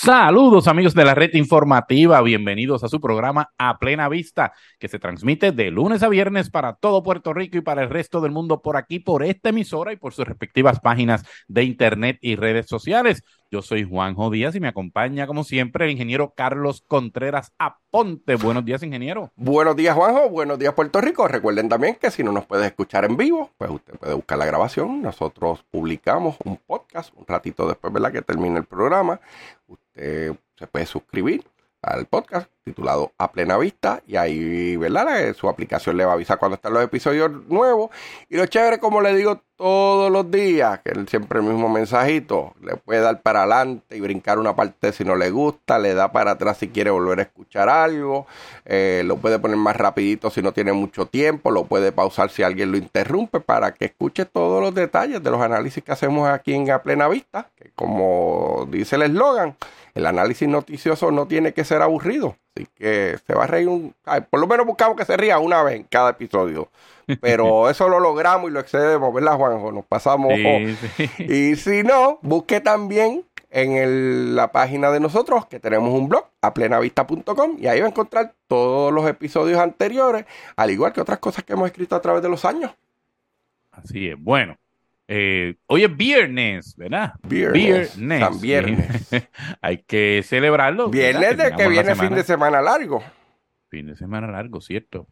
Saludos amigos de la red informativa, bienvenidos a su programa A Plena Vista, que se transmite de lunes a viernes para todo Puerto Rico y para el resto del mundo por aquí, por esta emisora y por sus respectivas páginas de internet y redes sociales. Yo soy Juanjo Díaz y me acompaña como siempre el ingeniero Carlos Contreras Aponte. Buenos días, ingeniero. Buenos días, Juanjo. Buenos días, Puerto Rico. Recuerden también que si no nos puede escuchar en vivo, pues usted puede buscar la grabación. Nosotros publicamos un podcast un ratito después, ¿verdad?, que termine el programa. Usted se puede suscribir al podcast titulado A Plena Vista y ahí, ¿verdad?, su aplicación le va a avisar cuando están los episodios nuevos. Y lo chévere, como le digo todos los días, que siempre el mismo mensajito, le puede dar para adelante y brincar una parte si no le gusta, le da para atrás si quiere volver a escuchar algo, lo puede poner más rapidito si no tiene mucho tiempo, lo puede pausar si alguien lo interrumpe para que escuche todos los detalles de los análisis que hacemos aquí en A Plena Vista, que como dice el eslogan, el análisis noticioso no tiene que ser aburrido. Así que se va a reír por lo menos buscamos que se ría una vez en cada episodio. Pero eso lo logramos y lo excedemos, ¿verdad, Juanjo? Nos pasamos. Sí, sí. Y si no, busque también en la página de nosotros, que tenemos un blog, aplenavista.com, y ahí va a encontrar todos los episodios anteriores, al igual que otras cosas que hemos escrito a través de los años. Así es, bueno. Hoy es viernes, ¿verdad? Viernes. San Viernes. Hay que celebrarlo. Viernes de que viene fin de semana largo. Fin de semana largo, cierto.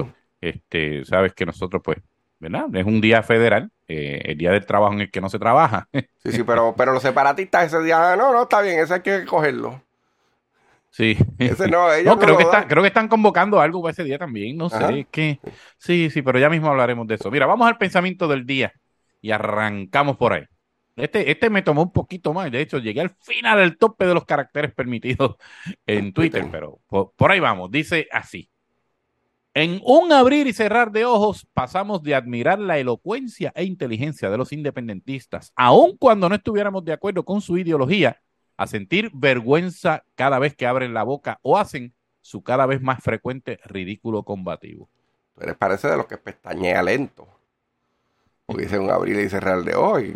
Sabes que nosotros, pues, ¿verdad? Es un día federal, el día del trabajo en el que no se trabaja. Sí, pero los separatistas ese día, no, está bien, ese hay que cogerlo. Sí. Ese no, No, creo que están convocando algo para ese día también, no Ajá. sé, es que sí, pero ya mismo hablaremos de eso. Mira, vamos al pensamiento del día y arrancamos por ahí. Este me tomó un poquito más, de hecho llegué al final del tope de los caracteres permitidos en Twitter, pero por ahí vamos, dice así. En un abrir y cerrar de ojos pasamos de admirar la elocuencia e inteligencia de los independentistas, aun cuando no estuviéramos de acuerdo con su ideología, a sentir vergüenza cada vez que abren la boca o hacen su cada vez más frecuente ridículo combativo. Tú eres parece de los que pestañea lento. Porque dice un abrir y cerrar de hoy.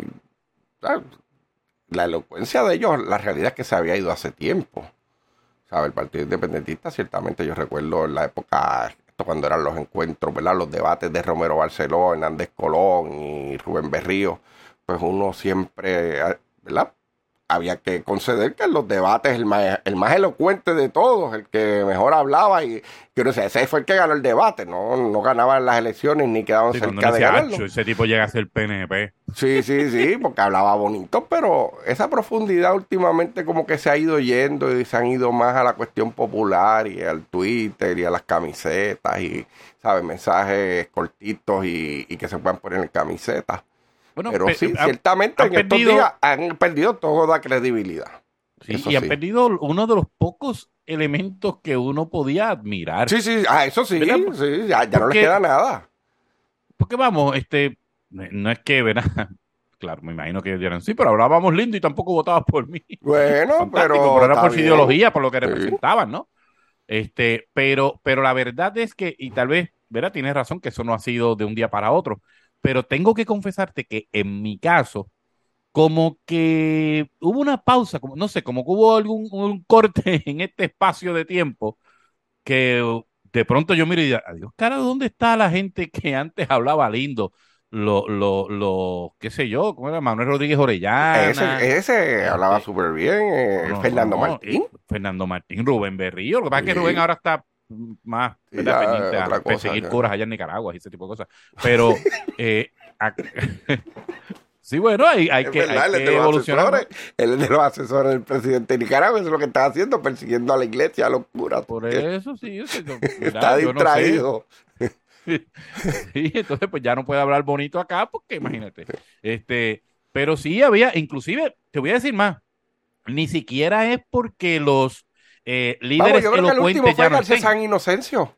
La elocuencia de ellos, la realidad es que se había ido hace tiempo. ¿Sabe? El Partido Independentista, ciertamente yo recuerdo en la época, esto cuando eran los encuentros, ¿verdad?, los debates de Romero Barceló, Hernández Colón y Rubén Berrío, pues uno siempre, ¿verdad?, había que conceder que en los debates el más elocuente de todos, el que mejor hablaba, y yo no sé, ese fue el que ganó el debate, no ganaban las elecciones ni quedaban Sí, cerca de ganarlo. ese tipo llega a ser PNP. Sí, porque hablaba bonito, pero esa profundidad últimamente como que se ha ido yendo y se han ido más a la cuestión popular y al Twitter y a las camisetas y, ¿sabes?, mensajes cortitos y que se puedan poner en camisetas. Bueno, Pero sí, ciertamente en estos días han perdido toda credibilidad. Sí, y han perdido uno de los pocos elementos que uno podía admirar. Sí, eso sí, ya no les queda nada. Porque vamos, no es que, ¿verdad? Claro, me imagino que dirán, sí, pero hablábamos lindo y tampoco votabas por mí. Bueno, pero era por su bien. ideología, por lo que representaban, ¿no? Pero la verdad es que, y tal vez, ¿verdad? Tienes razón que eso no ha sido de un día para otro, pero tengo que confesarte que en mi caso, como que hubo una pausa, como, no sé, como que hubo un corte en este espacio de tiempo que de pronto yo miro y digo, adiós, cara, ¿dónde está la gente que antes hablaba lindo? Qué sé yo, ¿cómo era? Manuel Rodríguez Orellana. Ese hablaba súper bien, Fernando Martín. Fernando Martín, Rubén Berrío. Lo que pasa es que Rubén ahora está más pendiente a perseguir curas allá en Nicaragua y ese tipo de cosas. Pero, sí, bueno, hay que evolucionar. Él es de los asesores del presidente de Nicaragua, eso es lo que está haciendo, persiguiendo a la iglesia, a los curas. Por eso, sí. Está distraído. Sí, entonces pues ya no puede hablar bonito acá, porque imagínate. Pero sí inclusive, te voy a decir más, ni siquiera es porque los líderes yo creo que el último elocuentes fue ya no Garcés estén. San Inocencio.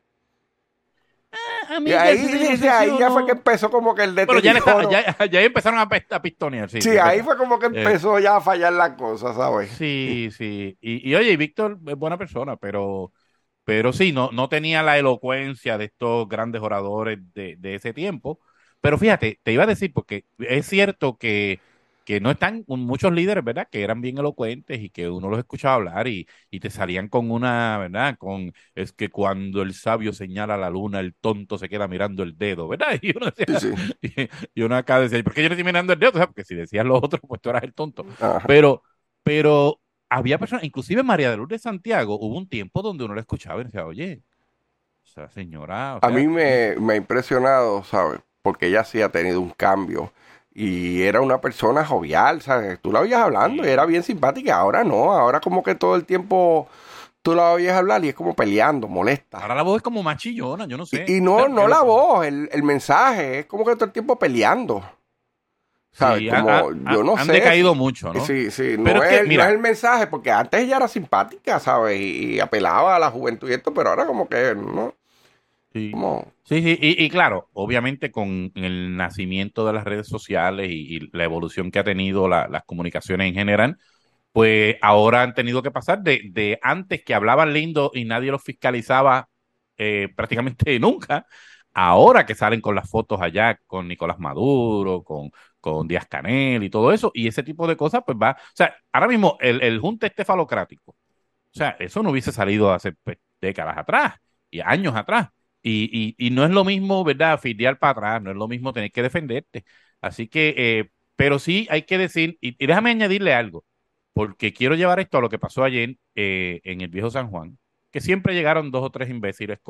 Y ahí ya fue que empezó como que el Pero deterioro. ya empezaron a pistonear. Sí, ahí fue como que empezó ya a fallar la cosa, ¿sabes? Sí. Y oye, Víctor es buena persona, pero sí, no tenía la elocuencia de estos grandes oradores de ese tiempo. Pero fíjate, te iba a decir, porque es cierto que que no están muchos líderes, ¿verdad? Que eran bien elocuentes y que uno los escuchaba hablar y te salían con una, ¿verdad? Es que cuando el sabio señala la luna, el tonto se queda mirando el dedo, ¿verdad? Y uno decía, Sí, sí. y uno acá decía, ¿por qué yo no estoy mirando el dedo? O sea, porque si decías lo otro, pues tú eras el tonto. Ajá. Pero había personas, inclusive María de Lourdes Santiago, hubo un tiempo donde uno la escuchaba y decía, oye, o sea, señora, o A sea, mí me ha impresionado, ¿sabes? Porque ella sí ha tenido un cambio. Y era una persona jovial, ¿sabes? Tú la oías hablando y era sí. bien simpática. Ahora no, ahora como que todo el tiempo tú la oías hablar y es como peleando, molesta. Ahora la voz es como más chillona, yo no sé. Y O sea, no, porque no la voz, el mensaje, es como que todo el tiempo peleando. ¿Sabes? sí, Como, yo no han sé decaído mucho, ¿no? sí, sí, Pero no es que, no es mira, el mensaje, porque antes ella era simpática, ¿sabes? Y apelaba a la juventud y esto, pero ahora como que, ¿no? sí, Como, sí, sí, y claro, obviamente con el nacimiento de las redes sociales y la evolución que ha tenido las comunicaciones en general, pues ahora han tenido que pasar de antes que hablaban lindo y nadie los fiscalizaba prácticamente nunca, ahora que salen con las fotos allá con Nicolás Maduro, con Díaz Canel y todo eso, y ese tipo de cosas, pues va, o sea, ahora mismo el junte este falocrático, o sea, eso no hubiese salido hace pues, décadas atrás y años atrás. Y no es lo mismo, ¿verdad? Fidear para atrás, no es lo mismo tener que defenderte. Así que, pero sí hay que decir, y déjame añadirle algo, porque quiero llevar esto a lo que pasó ayer en el viejo San Juan, que siempre llegaron dos o tres imbéciles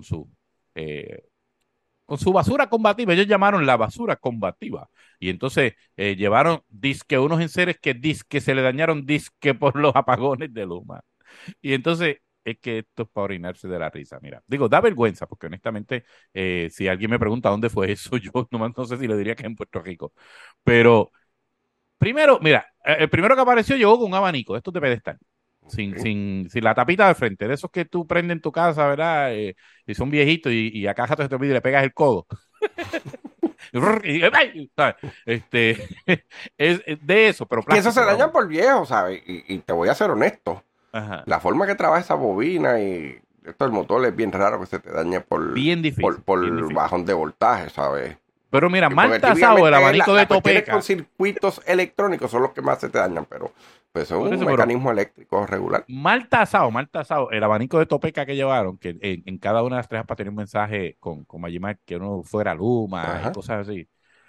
eh, con su basura combativa. Ellos llamaron la basura combativa. Y entonces llevaron disque unos enseres que disque se le dañaron disque por los apagones de Luma. Y entonces es que esto es para orinarse de la risa. Mira, digo, da vergüenza, porque honestamente, si alguien me pregunta dónde fue eso, yo no sé si le diría que es en Puerto Rico. Pero primero, mira, el primero que apareció llegó con un abanico, esto de pedestal. ok. Sin la tapita de frente, de esos que tú prendes en tu casa, ¿verdad? Y son viejitos y a cada rato se te olvida y le pegas el codo. ¡Ay! ¿Sabes? Este, es de eso, pero Que eso se plástico, dañan vamos. por viejo, ¿sabes? Y te voy a ser honesto. Ajá. La forma que trabaja esa bobina y esto del motor es bien raro que se te dañe Bien difícil, bien por difícil. bajón de voltaje, ¿sabes? Pero mira, Y mal porque tasado el típicamente abanico de las cuestiones con Topeca. circuitos electrónicos son los que más se te dañan, pero pues eso es Por un eso, pero mecanismo eléctrico regular. mal tasado, el abanico de Topeca que llevaron, que en cada una de las tres para tener un mensaje con Magimar que uno fuera Luma y Ajá. cosas así,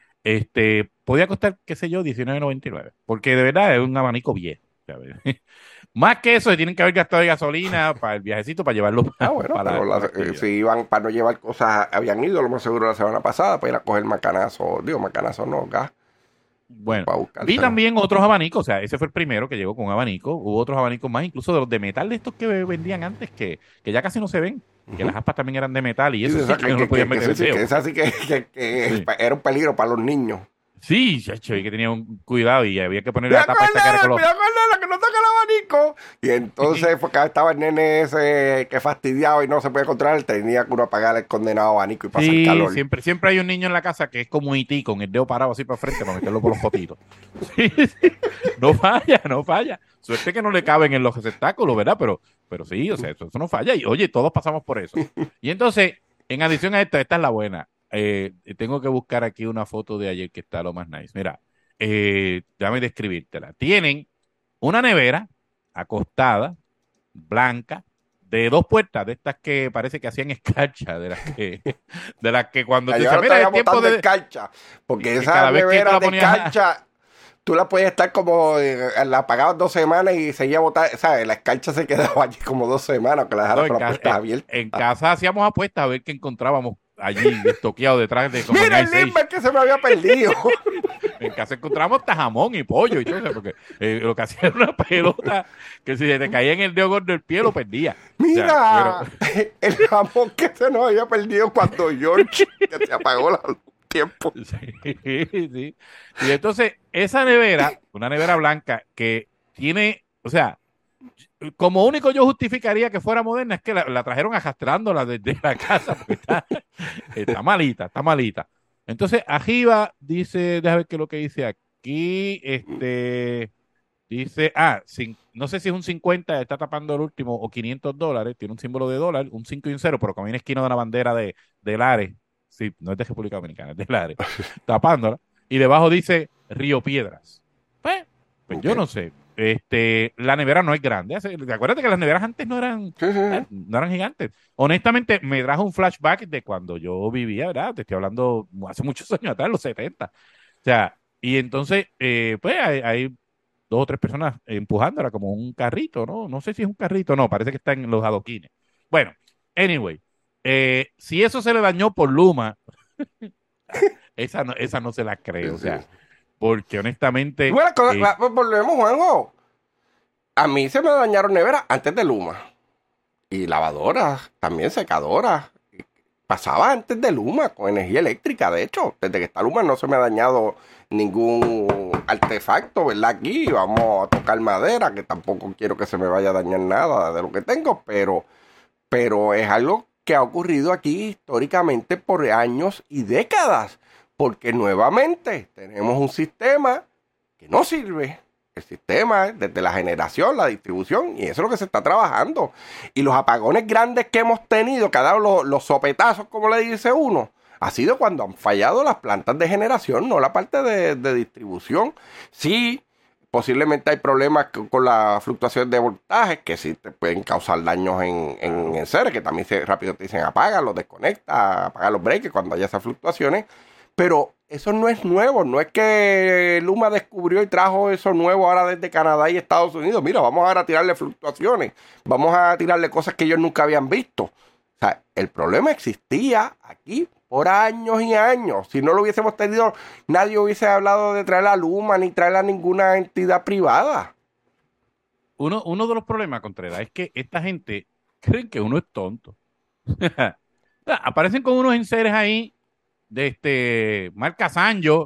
podía costar, qué sé yo, 19.99, porque de verdad es un abanico viejo. ¿Sabes? Más que eso, se tienen que haber gastado de gasolina para el viajecito, para llevarlo Ah, bueno, pero para la actividad. si iban para no llevar cosas, habían ido lo más seguro la semana pasada para ir a coger macanazo, digo macanazo no, gas, Bueno, para vi buscárselo. también otros abanicos, o sea, ese fue el primero que llegó con abanico, hubo otros abanicos más, incluso de los de metal de estos que vendían antes, que ya casi no se ven, que Ujú. las aspas también eran de metal y Sí, eso de sí esa que no lo podían meter sí, el sí, que dedo. esa sí que Sí, era un peligro para los niños. sí, chacho, y que tenía un cuidado y había que poner la Cuidado tapa esta que era color. Cuidado con Nela, que no toca el abanico. Y entonces, porque estaba el nene ese que fastidiado y no se puede controlar, tenía que uno apagar el condenado abanico y pasar Sí, calor. siempre hay un niño en la casa que es como E.T. con el dedo parado así para frente para meterlo por los potitos. Sí, sí, no falla, no falla. Suerte que no le caben en los receptáculos, ¿verdad? Pero sí, o sea, eso no falla. Y oye, todos pasamos por eso. Y entonces, en adición a esto, esta es la buena. Tengo que buscar aquí una foto de ayer que está lo más nice. Mira, déjame describírtela. Tienen una nevera acostada, blanca, de dos puertas, de estas que parece que hacían escarcha, de las que cuando Ya te yo dice, no mira, estaría es tiempo botando de, escarcha, porque que esas cada vez que tú neveras la de ponías escarcha, tú la podías estar como, la apagabas 2 semanas y seguía botar, ¿sabes? La escarcha se quedaba allí como 2 semanas, que la dejaras no, con las puertas en abiertas. casa hacíamos apuestas a ver qué encontrábamos allí estoqueado detrás de como en Mira el Ice Age. Limber que se me había perdido. En casa encontramos hasta jamón y pollo y todo eso, porque lo que hacía era una pelota que si se te caía en el dedo gordo del pie lo perdía. O sea, pero Mira el jamón que se nos había perdido cuando George, que se apagó la luz un tiempo. sí, sí. Y entonces, esa nevera, una nevera blanca que tiene, o sea, como único yo justificaría que fuera moderna es que la trajeron arrastrándola desde la casa porque está malita, está malita. Entonces, arriba dice, déjame ver qué es lo que dice aquí, dice, no sé si es un 50, está tapando el último, o $500, tiene un símbolo de dólar, un 5 y un 0, pero como viene esquina de una bandera de Lares, sí, no es de República Dominicana, es de Lares, tapándola, y debajo dice Río Piedras. Pues Ok. yo no sé. La nevera no es grande. Acuérdate que las neveras antes Sí, sí, sí. no eran gigantes. Honestamente, me trajo un flashback de cuando yo vivía, ¿verdad? Te estoy hablando hace muchos años atrás, los 70. O sea, y entonces, pues hay dos o tres personas empujándola como un carrito, ¿no? No sé si es un carrito, no, parece que está en los adoquines. Bueno, anyway, si eso se le dañó por Luma, esa no se la creo, Sí, o sí. sea, porque honestamente, Bueno, volvemos, Juanjo. A mí se me dañaron neveras antes de Luma. Y lavadoras, también secadoras. Pasaba antes de Luma con energía eléctrica. De hecho, desde que está Luma no se me ha dañado ningún artefacto, ¿verdad? Aquí vamos a tocar madera, que tampoco quiero que se me vaya a dañar nada de lo que tengo, pero es algo que ha ocurrido aquí históricamente por años y décadas, porque nuevamente tenemos un sistema que no sirve. El sistema, desde la generación, la distribución, y eso es lo que se está trabajando. Y los apagones grandes que hemos tenido, que ha dado los sopetazos, como le dice uno, ha sido cuando han fallado las plantas de generación, no la parte de distribución. Sí, posiblemente hay problemas con la fluctuación de voltaje, que sí te pueden causar daños en enseres, que también rápido te dicen apaga, los desconecta, apaga los breakers cuando haya esas fluctuaciones. Pero eso no es nuevo, no es que Luma descubrió y trajo eso nuevo ahora desde Canadá y Estados Unidos. Mira, vamos ahora a tirarle fluctuaciones, vamos a tirarle cosas que ellos nunca habían visto. O sea, el problema existía aquí por años y años. Si no lo hubiésemos tenido, nadie hubiese hablado de traer a Luma ni traer a ninguna entidad privada. uno de los problemas, Contreras, es que esta gente creen que uno es tonto. O sea, aparecen con unos enseres ahí de marca Sanyo,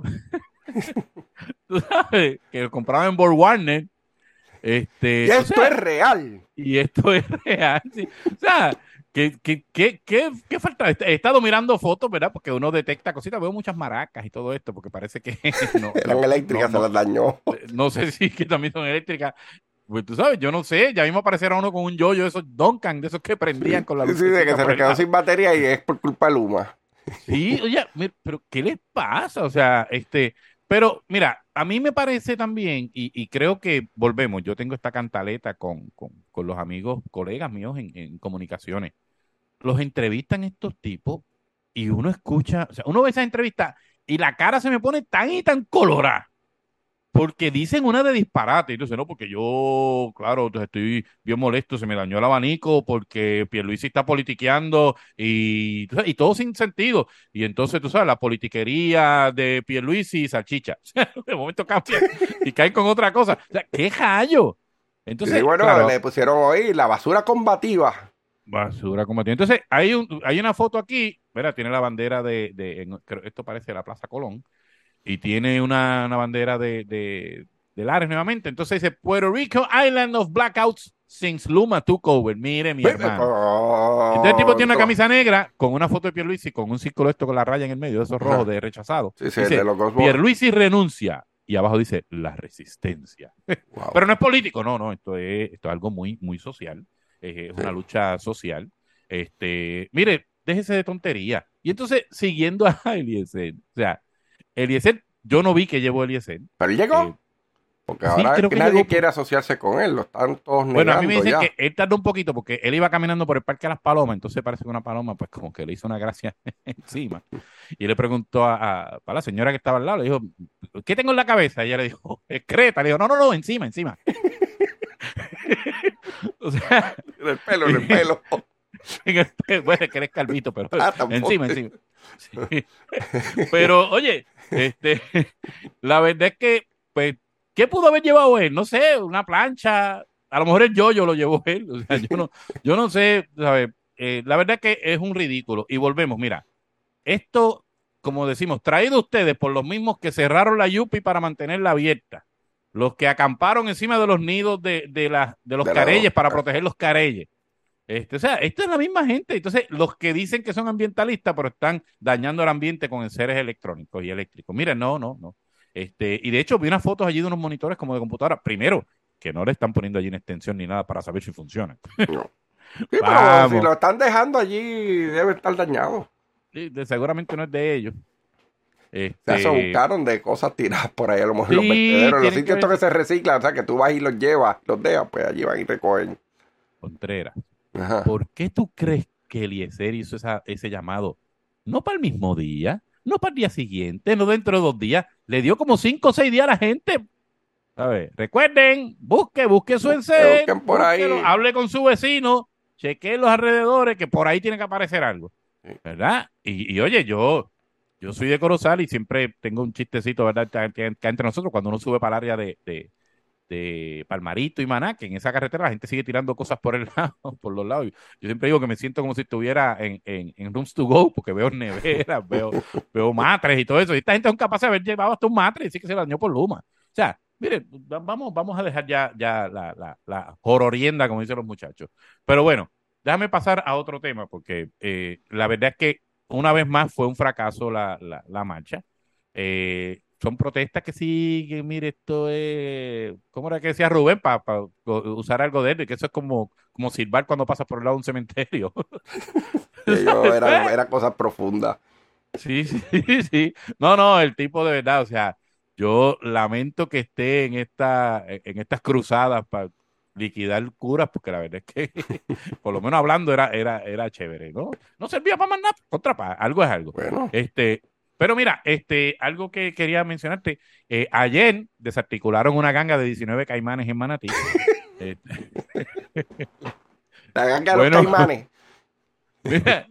tú sabes, que lo compraban en Borg Warner, Y o esto es sea, real. y esto es real, sí. O sea, ¿qué falta? He estado mirando fotos, ¿verdad? Porque uno detecta cositas, veo muchas maracas y todo esto, porque parece que Eran eléctricas, se las dañó. no sé si que también son eléctricas. Pues tú sabes, yo no sé, ya mismo aparecerá uno con un yoyo, esos Duncan, de esos que Sí, prendían con la sí, sí, de que lucecita se por me el quedó lado. sin batería y es por culpa de Luma. Sí, oye, pero ¿qué les pasa? O sea, pero mira, a mí me parece también, y creo que volvemos, yo tengo esta cantaleta con los amigos, colegas míos en comunicaciones. Los entrevistan estos tipos y uno escucha, o sea, uno ve esas entrevistas y la cara se me pone tan y tan colorada. Porque dicen una de disparate, y entonces no, porque yo, claro, entonces estoy bien molesto, se me dañó el abanico porque Pierluisi está politiqueando y, tú sabes, y todo sin sentido. Y entonces, tú sabes, la politiquería de Pierluisi y salchicha. De momento cambian y caen con otra cosa. O sea, qué jallo. Y Entonces, bueno, claro, le pusieron hoy la basura combativa. basura combativa. Entonces, hay una foto aquí, mira, tiene la bandera esto parece la Plaza Colón y tiene una bandera de Lares nuevamente. Entonces dice Puerto Rico, Island of Blackouts since Luma took over. Mire, mi hermano. Entonces el tipo tiene una camisa negra con una foto de Pierluisi con un círculo esto con la raya en el medio, de esos rojos Ajá. de rechazado. Sí, sí, el de Dice, los Ghostbusters. Pierluisi renuncia. Y abajo dice, la resistencia. Wow. Pero no es político, no, esto es algo muy, muy social. Es Sí. una lucha social. Mire, déjese de tontería. Y entonces, siguiendo a Eliezer, o sea, Eliezer, yo no vi que llevó Eliezer. Pero él Eh, llegó, porque sí, ahora es creo que que llegó. nadie quiere asociarse con él, lo están todos Bueno, a mí me negando dicen ya. que él tardó un poquito porque él iba caminando por el Parque de las Palomas, entonces parece que una paloma, pues como que le hizo una gracia encima. Y le preguntó a la señora que estaba al lado, le dijo, ¿qué tengo en la cabeza? Y ella le dijo, excreta. Le dijo, no, encima, encima. O sea, En el pelo, en el pelo. bueno, que eres calvito, pero Ah, tampoco. encima, encima. Sí. Pero, oye, la verdad es que, pues, ¿qué pudo haber llevado él? No sé, una plancha. A lo mejor el yo lo llevó él. O sea, yo no sé, ¿sabes? La verdad es que es un ridículo. Y volvemos, mira, esto, como decimos, traído ustedes por los mismos que cerraron la Yupi para mantenerla abierta. Los que acamparon encima de los nidos de los De la careyes para boca. proteger los careyes. O sea, esto es la misma gente. Entonces, los que dicen que son ambientalistas, pero están dañando el ambiente con enseres electrónicos y eléctricos. Miren, no. Y de hecho, vi unas fotos allí de unos monitores como de computadora. Primero, que no le están poniendo allí una extensión ni nada para saber si funciona. No. Sí, pero si Vamos. lo están dejando allí, debe estar dañado. Sí, seguramente no es de ellos. Se buscaron de cosas tiradas por ahí, a lo mejor los Sí, vertederos, los tienen sitios estos que se reciclan, o sea, que tú vas y los llevas, los dejas, pues allí van y recogen. Contreras, Ajá. ¿por qué tú crees que Eliezer hizo ese llamado? No para el mismo día, no para el día siguiente, no dentro de 2 días. Le dio como 5 o 6 días a la gente. A ver, recuerden, busque su Busquen encén, por búsquelo, ahí. hable con su vecino, chequee los alrededores, que por ahí tiene que aparecer algo, Sí. ¿verdad? Y oye, yo soy de Corozal y siempre tengo un chistecito, ¿verdad? Que entre nosotros, cuando uno sube para el área de Palmarito y Maná, que en esa carretera la gente sigue tirando cosas por el lado, por los lados. Yo siempre digo que me siento como si estuviera en Rooms to Go, porque veo neveras, veo matres y todo eso. Y esta gente es capaz de haber llevado hasta un matre y decir que se lo dañó por Luma. O sea, mire, vamos a dejar ya la jororienda, como dicen los muchachos. Pero bueno, déjame pasar a otro tema, porque la verdad es que una vez más fue un fracaso la marcha. Son protestas que sí, que mire, esto es, ¿cómo era que decía Rubén? Para usar algo de él, y que eso es como silbar cuando pasas por el lado de un cementerio. Ellos ¿Sabes? eran cosas profundas. Sí, sí, sí. No, no, el tipo de verdad, o sea, yo lamento que esté en estas cruzadas para liquidar curas, porque la verdad es que, por lo menos hablando, era chévere, ¿no? No servía para más nada, algo es algo. Bueno, Pero mira, algo que quería mencionarte, ayer desarticularon una ganga de 19 caimanes en Manatí. Este, la ganga de los bueno, caimanes. mira,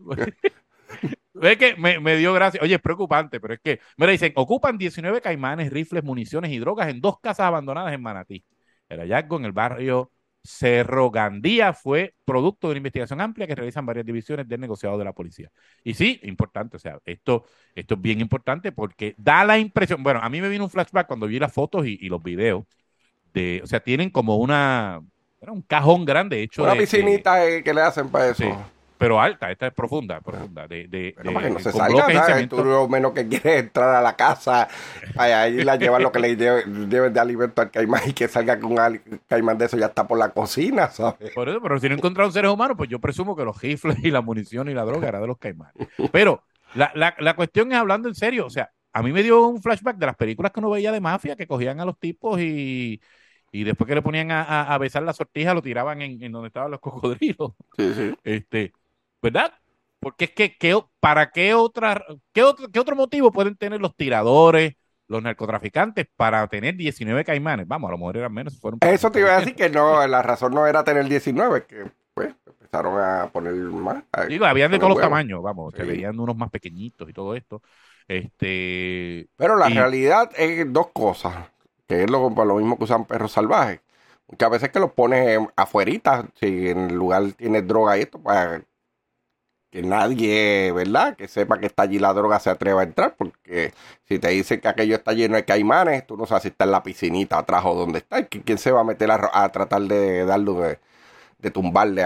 es que me dio gracia. Oye, es preocupante, pero es que, mira, dicen, ocupan 19 caimanes, rifles, municiones y drogas en 2 casas abandonadas en Manatí. El hallazgo en el barrio Cerro Gandía fue producto de una investigación amplia que realizan varias divisiones del negociado de la policía. Y sí, importante, o sea, esto es bien importante porque da la impresión, bueno, a mí me vino un flashback cuando vi las fotos y los videos o sea, tienen como un cajón grande hecho Una piscinita que le hacen para eso. sí, pero alta, esta es profunda, profunda, Bueno, para que no se con salga, bloques y ¿sabes? Tú cemento. lo menos que quieres es entrar a la casa, ahí la llevan lo que le lleven de alimento al caimán y que salga con un caimán de eso ya está por la cocina, ¿sabes? Por eso, pero si no encontraron seres humanos, pues yo presumo que los rifles y la munición y la droga era de los caimanes. Pero la cuestión es hablando en serio, o sea, a mí me dio un flashback de las películas que uno veía de mafia, que cogían a los tipos y después que le ponían a besar la sortija, lo tiraban en donde estaban los cocodrilos. Sí, sí. Este, ¿Verdad? Porque es que, ¿para qué otro motivo pueden tener los tiradores, los narcotraficantes para tener 19 caimanes? Vamos, a lo mejor eran menos, fueron para Eso te iba a decir que no, la razón no era tener 19, que pues empezaron a poner más. Digo, habían de Son los todos los huevos. tamaños, vamos, se Sí. veían unos más pequeñitos y todo esto. Pero la Y realidad es dos cosas, que es lo mismo que usan perros salvajes. Muchas veces que los pones afuerita, si en el lugar tienes droga y esto, para que nadie, ¿verdad? Que sepa que está allí la droga se atreva a entrar, porque si te dicen que aquello está lleno de caimanes, tú no sabes si está en la piscinita atrás o dónde está. ¿Y quién se va a meter a tratar de darle, de tumbarle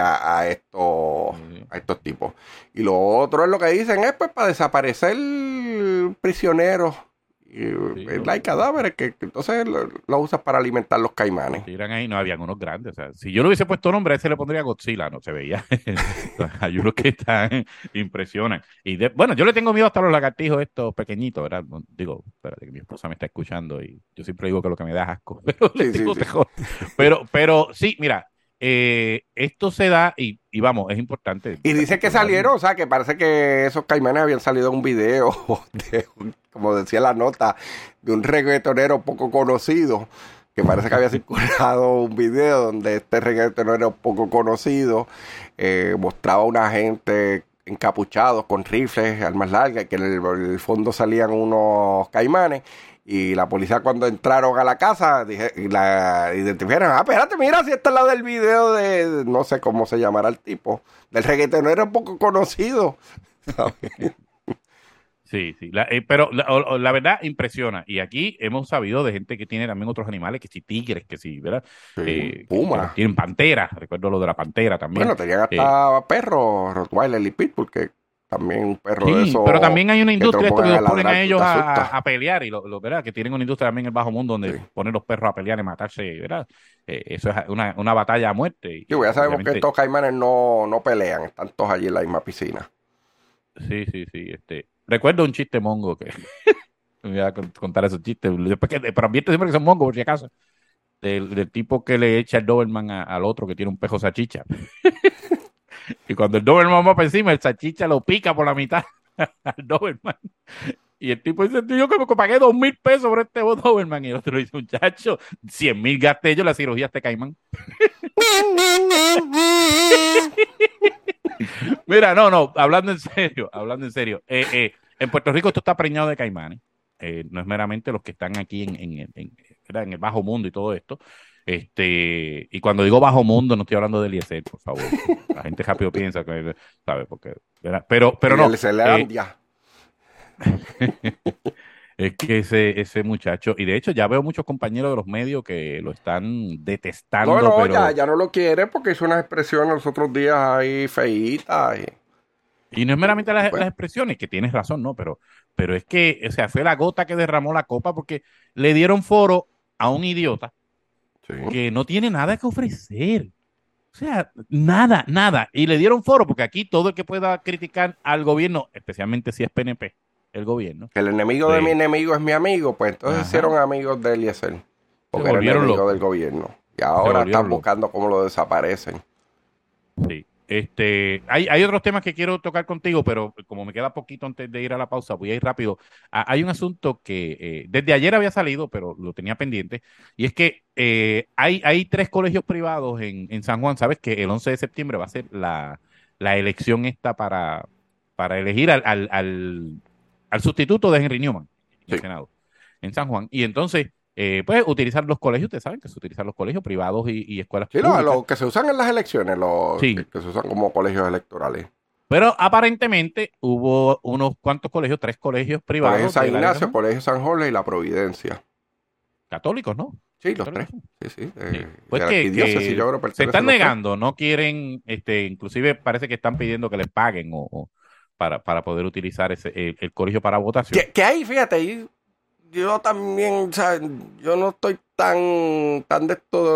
a estos tipos? Y lo otro es lo que dicen es pues para desaparecer prisioneros y, sí, ¿verdad? Hay cadáveres que entonces lo usas para alimentar los caimanes. tiran ahí, no habían unos grandes. O sea, si yo le hubiese puesto nombre, a ese le pondría Godzilla, no se veía. Hay unos que están, impresionan. Bueno, yo le tengo miedo hasta los lagartijos estos pequeñitos, ¿verdad? Digo, espérate que mi esposa me está escuchando y yo siempre digo que lo que me da es asco, pero le Sí, sí, tengo sí. mejor. Pero sí, mira, esto se da y vamos, es importante. Y dice que salieron, o sea, que parece que esos caimanes habían salido en un video, como decía la nota, de un reggaetonero poco conocido, que parece que había circulado un video donde este reggaetonero poco conocido mostraba a una gente encapuchados con rifles, armas largas, que en el fondo salían unos caimanes. Y la policía cuando entraron a la casa y la identificaron, espérate, mira si esta es la del video de, no sé cómo se llamará el tipo, del reggaetonero un poco conocido. ¿Sabes? Sí, sí, pero la verdad impresiona. Y aquí hemos sabido de gente que tiene también otros animales, que si tigres, que sí, ¿verdad? Sí, Que Puma. tienen panteras, recuerdo lo de la pantera también. Bueno, tenían Eh, hasta perros, Rottweiler y Pitbull, que también un perro de sí, pero esos también hay una que te lo industria, esto que pongan a los ponen ladrar, a tú ellos te a, asustas. a pelear, y ¿verdad? Que tienen una industria también en el bajo mundo donde Sí. ponen los perros a pelear y matarse, ¿verdad? Eso es una batalla a muerte. Y ya sabemos que Obviamente, estos caimanes no pelean, están todos allí en la misma piscina. sí, sí, sí. Recuerdo un chiste mongo que Me voy a contar esos chistes. Pero advierte siempre que son mongos, por si acaso. Del tipo que le echa el Doberman al otro que tiene un pejo salchicha. Y cuando el Doberman va para encima, el salchicha lo pica por la mitad al Doberman. Y el tipo dice, yo que me pagué 2,000 pesos por este Doberman. Y el otro dice, muchacho, 100,000 gasté yo la cirugía este caimán. Mira, no, hablando en serio, hablando en serio. En Puerto Rico esto está preñado de caimanes. No es meramente los que están aquí ¿verdad? En el bajo mundo y todo esto. Y cuando digo bajo mundo, no estoy hablando de Eliezer, por favor. La gente rápido piensa que, ¿sabes? Porque, ¿verdad? Pero no. Es que ese muchacho, y de hecho ya veo muchos compañeros de los medios que lo están detestando. No, pero ya no lo quiere porque hizo unas expresiones los otros días ahí feitas. Y no es meramente las Bueno, expresiones, que tienes razón, ¿no? Pero es que, o sea, fue la gota que derramó la copa porque le dieron foro a un idiota sí. que no tiene nada que ofrecer. O sea, nada, nada. Y le dieron foro porque aquí todo el que pueda criticar al gobierno, especialmente si es PNP, el gobierno. El enemigo de mi enemigo es mi amigo, pues entonces hicieron amigos de Eliezer. Porque era el enemigo del gobierno. Y ahora están buscando cómo lo desaparecen. Sí. Hay otros temas que quiero tocar contigo, pero como me queda poquito antes de ir a la pausa, voy a ir rápido. Hay un asunto que desde ayer había salido, pero lo tenía pendiente, y es que hay 3 colegios privados en San Juan. Sabes que el 11 de septiembre va a ser la elección esta para elegir al sustituto de Henry Newman en el Senado, en San Juan. Y entonces pues utilizar los colegios, ustedes saben que se utilizan los colegios privados y escuelas públicas. Los que se usan en las elecciones, los sí. que se usan como colegios electorales. Pero aparentemente hubo unos cuantos colegios, 3 colegios privados. Colegio San Ignacio, Colegio San Jorge y La Providencia. Católicos, ¿no? Sí, los 3. Sí. Pues que se están negando, no quieren, inclusive parece que están pidiendo que les paguen para poder utilizar el colegio para votación. Que ahí, fíjate, yo también, o sea, yo no estoy tan de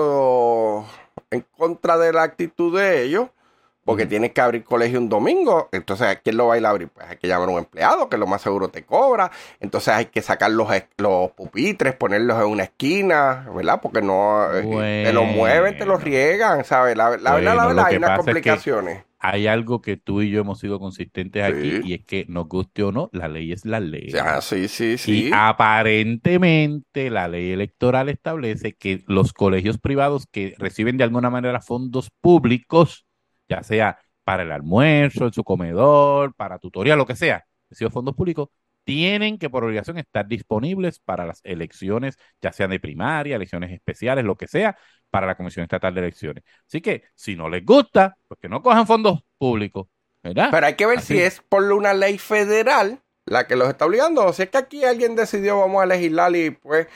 esto en contra de la actitud de ellos, porque tienes que abrir colegio un domingo. Entonces, ¿a quién lo va a ir a abrir? Pues hay que llamar a un empleado, que lo más seguro te cobra. Entonces hay que sacar los pupitres, ponerlos en una esquina, ¿verdad? Porque no, te los mueven, te los riegan, ¿sabes? La verdad, hay unas complicaciones. Hay algo que tú y yo hemos sido consistentes aquí, y es que nos guste o no, la ley es la ley. Sí. Y aparentemente la ley electoral establece que los colegios privados que reciben de alguna manera fondos públicos, ya sea para el almuerzo, en su comedor, para tutoría, lo que sea, reciben fondos públicos, tienen que por obligación estar disponibles para las elecciones, ya sean de primaria, elecciones especiales, lo que sea, para la Comisión Estatal de Elecciones. Así que, si no les gusta, pues que no cojan fondos públicos, ¿verdad? Pero hay que ver si es por una ley federal la que los está obligando, o si es que aquí alguien decidió vamos a legislar y pues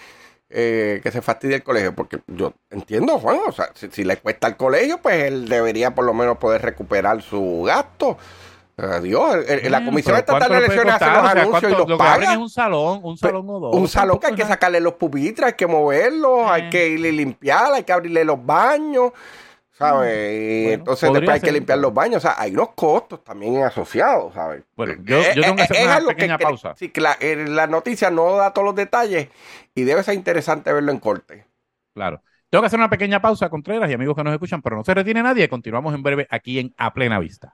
que se fastidie el colegio, porque yo entiendo, Juan, o sea, si le cuesta al colegio, pues él debería por lo menos poder recuperar su gasto. Dios, la Comisión Estatal de Elecciones hace los anuncios y los paga. Es un salón o dos. Un salón que hay que sacarle los pupitres, hay que moverlos, hay que irle a limpiar, hay que abrirle los baños, ¿sabes? Y entonces después hay que limpiar los baños. O sea, hay unos costos también asociados, ¿sabes? Bueno, yo tengo que hacer una pequeña pausa. Sí, que la noticia no da todos los detalles y debe ser interesante verlo en corte. Claro. Tengo que hacer una pequeña pausa, Contreras y amigos que nos escuchan, pero no se retiene nadie. Continuamos en breve aquí en A Plena Vista.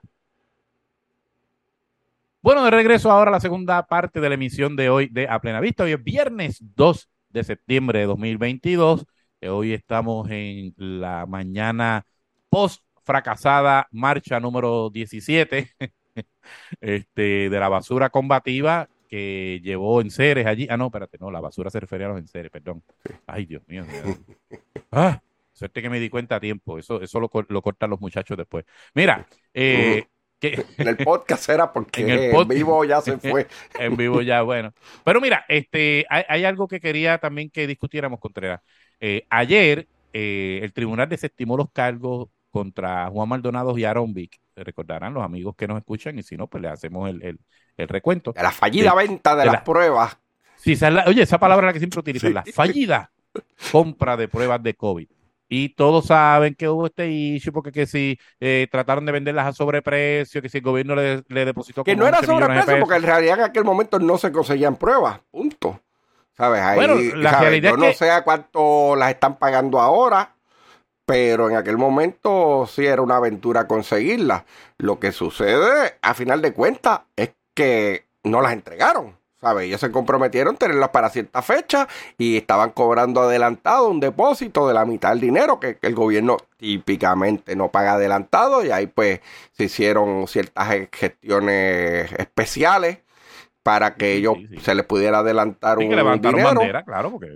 Bueno, de regreso ahora a la segunda parte de la emisión de hoy de A Plena Vista. Hoy es viernes 2 de septiembre de 2022. Hoy estamos en la mañana post fracasada marcha número 17 de la basura combativa que llevó enseres allí. No, espérate, no, la basura se refería a los enseres, perdón. Ay, Dios mío. Suerte que me di cuenta a tiempo. Eso lo cortan los muchachos después. Mira, en el podcast era porque en vivo ya se fue. En vivo ya, bueno. Pero mira, hay algo que quería también que discutiéramos, Contreras. Ayer el tribunal desestimó los cargos contra Juan Maldonado y Aaron Vick. Se recordarán los amigos que nos escuchan y si no, pues le hacemos el recuento. De la fallida venta de las pruebas. Sí, oye, esa palabra es la que siempre utilizo, la fallida compra de pruebas de COVID. Y todos saben que hubo este issue porque que si trataron de venderlas a sobreprecio, que si el gobierno le depositó que no era sobreprecio porque en realidad en aquel momento no se conseguían pruebas, punto. ¿Sabes? Ahí, Bueno, la ¿sabes? realidad Yo es no que sé a cuánto las están pagando ahora, pero en aquel momento sí era una aventura conseguirlas. Lo que sucede, a final de cuentas, es que no las entregaron. ¿Sabes? Ellos se comprometieron a tenerlas para cierta fecha y estaban cobrando adelantado un depósito de la mitad del dinero que el gobierno típicamente no paga adelantado, y ahí pues se hicieron ciertas gestiones especiales para que ellos sí. se les pudiera adelantar Sí, que un levantaron dinero, bandera, claro, porque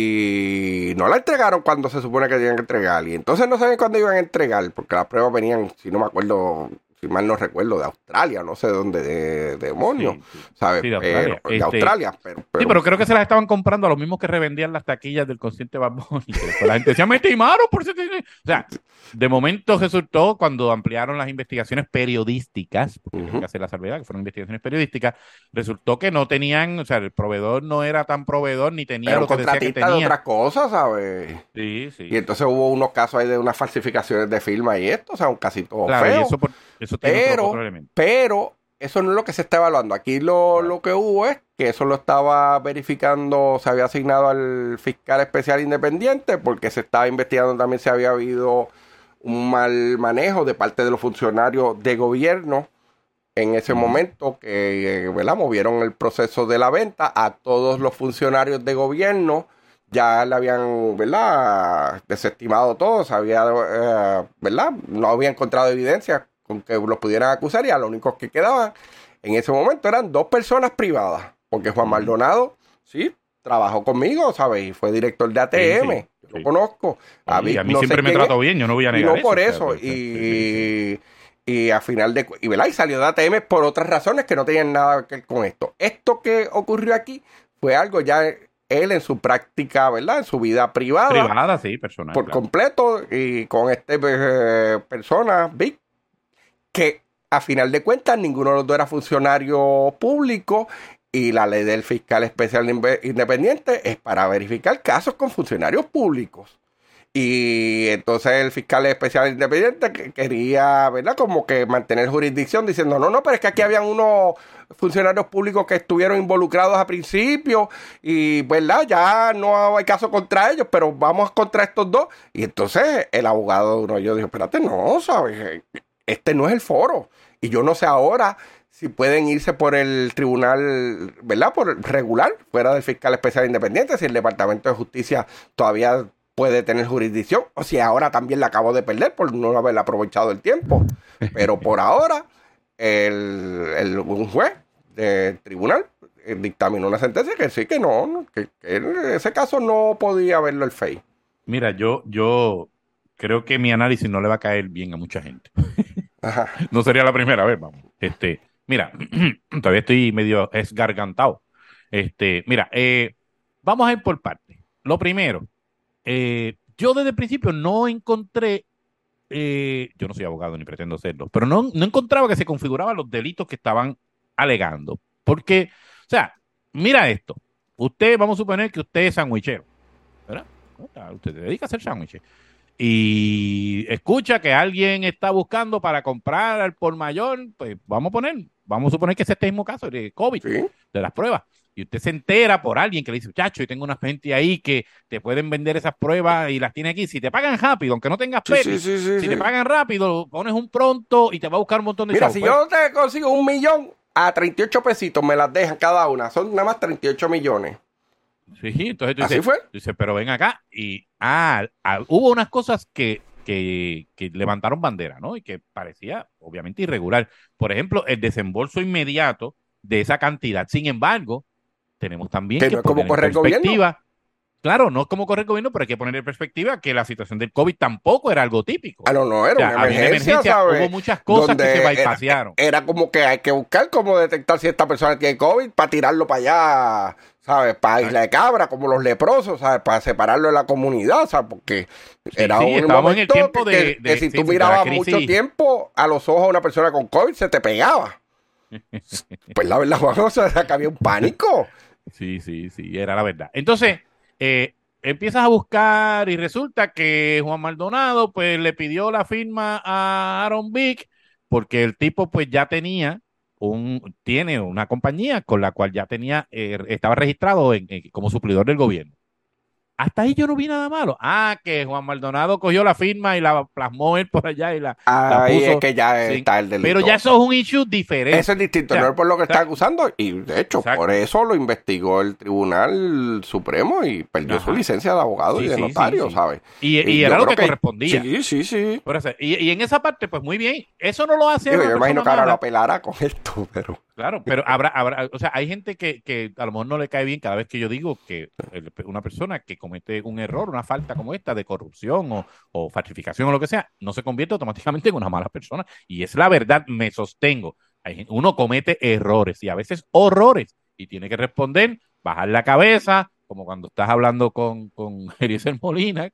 y no la entregaron cuando se supone que tenían que entregar. Y entonces no saben cuándo iban a entregar, porque las pruebas venían, si no me acuerdo, si mal no recuerdo, de Australia, no sé de dónde, de demonios, sí, ¿sabes? sí, de Pero, Australia. de Australia, Sí, pero creo que se las estaban comprando a los mismos que revendían las taquillas del concierto de Bad Bunny. Que después la gente decía, me timaron por ese... O sea, de momento resultó cuando ampliaron las investigaciones periodísticas, porque tengo que hacer la salvedad, que fueron investigaciones periodísticas, resultó que no tenían, o sea, el proveedor no era tan proveedor ni tenía era un lo que decía que contratista de tenía. otras cosas, ¿sabes? Sí, Y sí. entonces hubo unos casos ahí de unas falsificaciones de firma y esto, o sea, un casito Claro, y feo. eso tiene otro elemento. Pero eso no es lo que se está evaluando. Aquí lo que hubo es que eso lo estaba verificando, se había asignado al fiscal especial independiente, porque se estaba investigando también si había habido un mal manejo de parte de los funcionarios de gobierno en ese momento, que ¿verdad? Movieron el proceso de la venta a todos los funcionarios de gobierno. Ya le habían, ¿verdad?, desestimado todo, se había, ¿verdad?, no había encontrado evidencia con que los pudieran acusar, y a los únicos que quedaban en ese momento eran dos personas privadas, porque Juan Maldonado, sí, trabajó conmigo, ¿sabes? Y fue director de ATM, yo lo conozco. A mí no sé siempre me trató bien, yo no voy a negar y no eso. por O sea, eso, sí. y a final de... Y, ¿verdad? Y salió de ATM por otras razones que no tenían nada que ver con esto. Esto que ocurrió aquí fue algo ya él en su práctica, ¿verdad? En su vida privada. Privada, sí, personal. Por completo, y con persona, Vic, que a final de cuentas ninguno de los dos era funcionario público, y la ley del fiscal especial independiente es para verificar casos con funcionarios públicos. Y entonces el fiscal especial independiente quería, ¿verdad?, como que mantener jurisdicción, diciendo, no, pero es que aquí habían unos funcionarios públicos que estuvieron involucrados a principio, y, ¿verdad?, ya no hay caso contra ellos, pero vamos contra estos dos. Y entonces el abogado de uno yo dijo, espérate, no, ¿sabes? Este no es el foro. Y yo no sé ahora si pueden irse por el tribunal, ¿verdad?, por regular, fuera del fiscal especial independiente, si el Departamento de Justicia todavía puede tener jurisdicción, o si ahora también la acabo de perder por no haber aprovechado el tiempo. Pero por ahora, un juez del tribunal dictaminó una sentencia que sí, que no, que en ese caso no podía verlo el FEI. Mira, yo creo que mi análisis no le va a caer bien a mucha gente. Ajá. No sería la primera vez, vamos. Mira, todavía estoy medio esgargantado. Mira, vamos a ir por partes. Lo primero, yo desde el principio no encontré, yo no soy abogado ni pretendo serlo, pero no encontraba que se configuraban los delitos que estaban alegando. Porque, o sea, mira esto. Usted, vamos a suponer que usted es sandwichero, ¿verdad? Usted se dedica a hacer sándwiches y escucha que alguien está buscando para comprar al por mayor, pues vamos a suponer que es este mismo caso de COVID, Sí. de las pruebas. Y usted se entera por alguien que le dice, chacho, yo tengo una gente ahí que te pueden vender esas pruebas y las tiene aquí. Si te pagan rápido, aunque no tengas PEPI, si te pagan rápido, pones un pronto y te va a buscar un montón de Mira, chavos. si yo te consigo 1 millón a 38 pesitos, me las dejan cada una. Son nada más 38 millones. Sí, entonces tú ¿Así dices, fue? pero ven acá. Y hubo unas cosas que levantaron bandera, ¿no? Y que parecía obviamente irregular. Por ejemplo, el desembolso inmediato de esa cantidad. Sin embargo, tenemos también Que que no es como poner en correr el gobierno. perspectiva. Claro, no es como correr el gobierno, pero hay que poner en perspectiva que la situación del COVID tampoco era algo típico. Ah, no, era O sea, una había emergencia, ¿sabes? hubo muchas cosas que Donde se bypasearon. era como que hay que buscar cómo detectar si esta persona tiene COVID para tirarlo para allá, ¿sabes? Para Isla de Cabra, como los leprosos, ¿sabes? Para separarlo de la comunidad, ¿sabes? Porque era sí, un estábamos en el momento tiempo que si sí, tú de la mirabas crisis. mucho tiempo a los ojos a una persona con COVID, se te pegaba. Pues la verdad, Juan, o sea, que había un pánico. Sí, era la verdad. Entonces, empiezas a buscar y resulta que Juan Maldonado pues le pidió la firma a Aaron Vick porque el tipo pues ya tenía tiene una compañía con la cual ya estaba registrado como suplidor del gobierno. Hasta ahí yo no vi nada malo. Que Juan Maldonado cogió la firma y la plasmó él por allá y la Ahí es puso. que ya Sí. está el delito. Pero ya eso es un issue diferente. Eso es distinto, no es por lo que está acusando. Y de hecho, por eso lo investigó el Tribunal Supremo y perdió su licencia de abogado y de notario, ¿sabes? Y era lo que correspondía. Sí. Por eso, y en esa parte, pues muy bien. Eso no lo hace. Yo imagino que ahora lo apelará con esto, pero. Claro, pero habrá, o sea, hay gente que a lo mejor no le cae bien cada vez que yo digo que una persona que comete un error, una falta como esta de corrupción o falsificación o lo que sea, no se convierte automáticamente en una mala persona. Y es la verdad, me sostengo. Uno comete errores y a veces horrores y tiene que responder, bajar la cabeza, como cuando estás hablando con Eliezer Molina,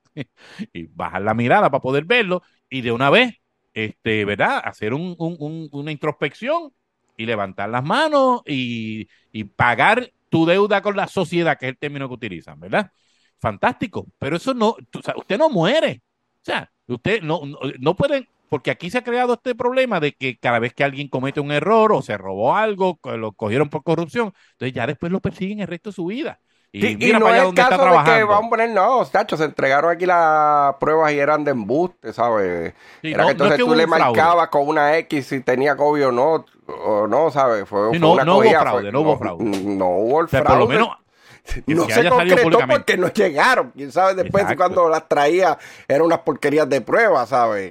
y bajar la mirada para poder verlo y de una vez, ¿verdad? Hacer una introspección y levantar las manos y pagar tu deuda con la sociedad, que es el término que utilizan, ¿verdad? Fantástico, pero eso no, o sea, usted no muere. O sea, usted no pueden, porque aquí se ha creado este problema de que cada vez que alguien comete un error o se robó algo, lo cogieron por corrupción, entonces ya después lo persiguen el resto de su vida. Y sí, mira y no para allá es el donde está caso de trabajando. que vamos a poner, no, Tacho, se entregaron aquí las pruebas y eran de embuste, ¿sabes? Sí, Era que entonces es que tú le fraude. marcabas con una X si tenía COVID o no, ¿sabes? Fue Sí, no una hubo cogida, fraude, no hubo fraude. No hubo el O sea, fraude. por lo menos no se se haya salido concretó públicamente. porque no llegaron. Quién sabe después si Exacto. cuando las traía eran unas porquerías de pruebas, ¿sabes?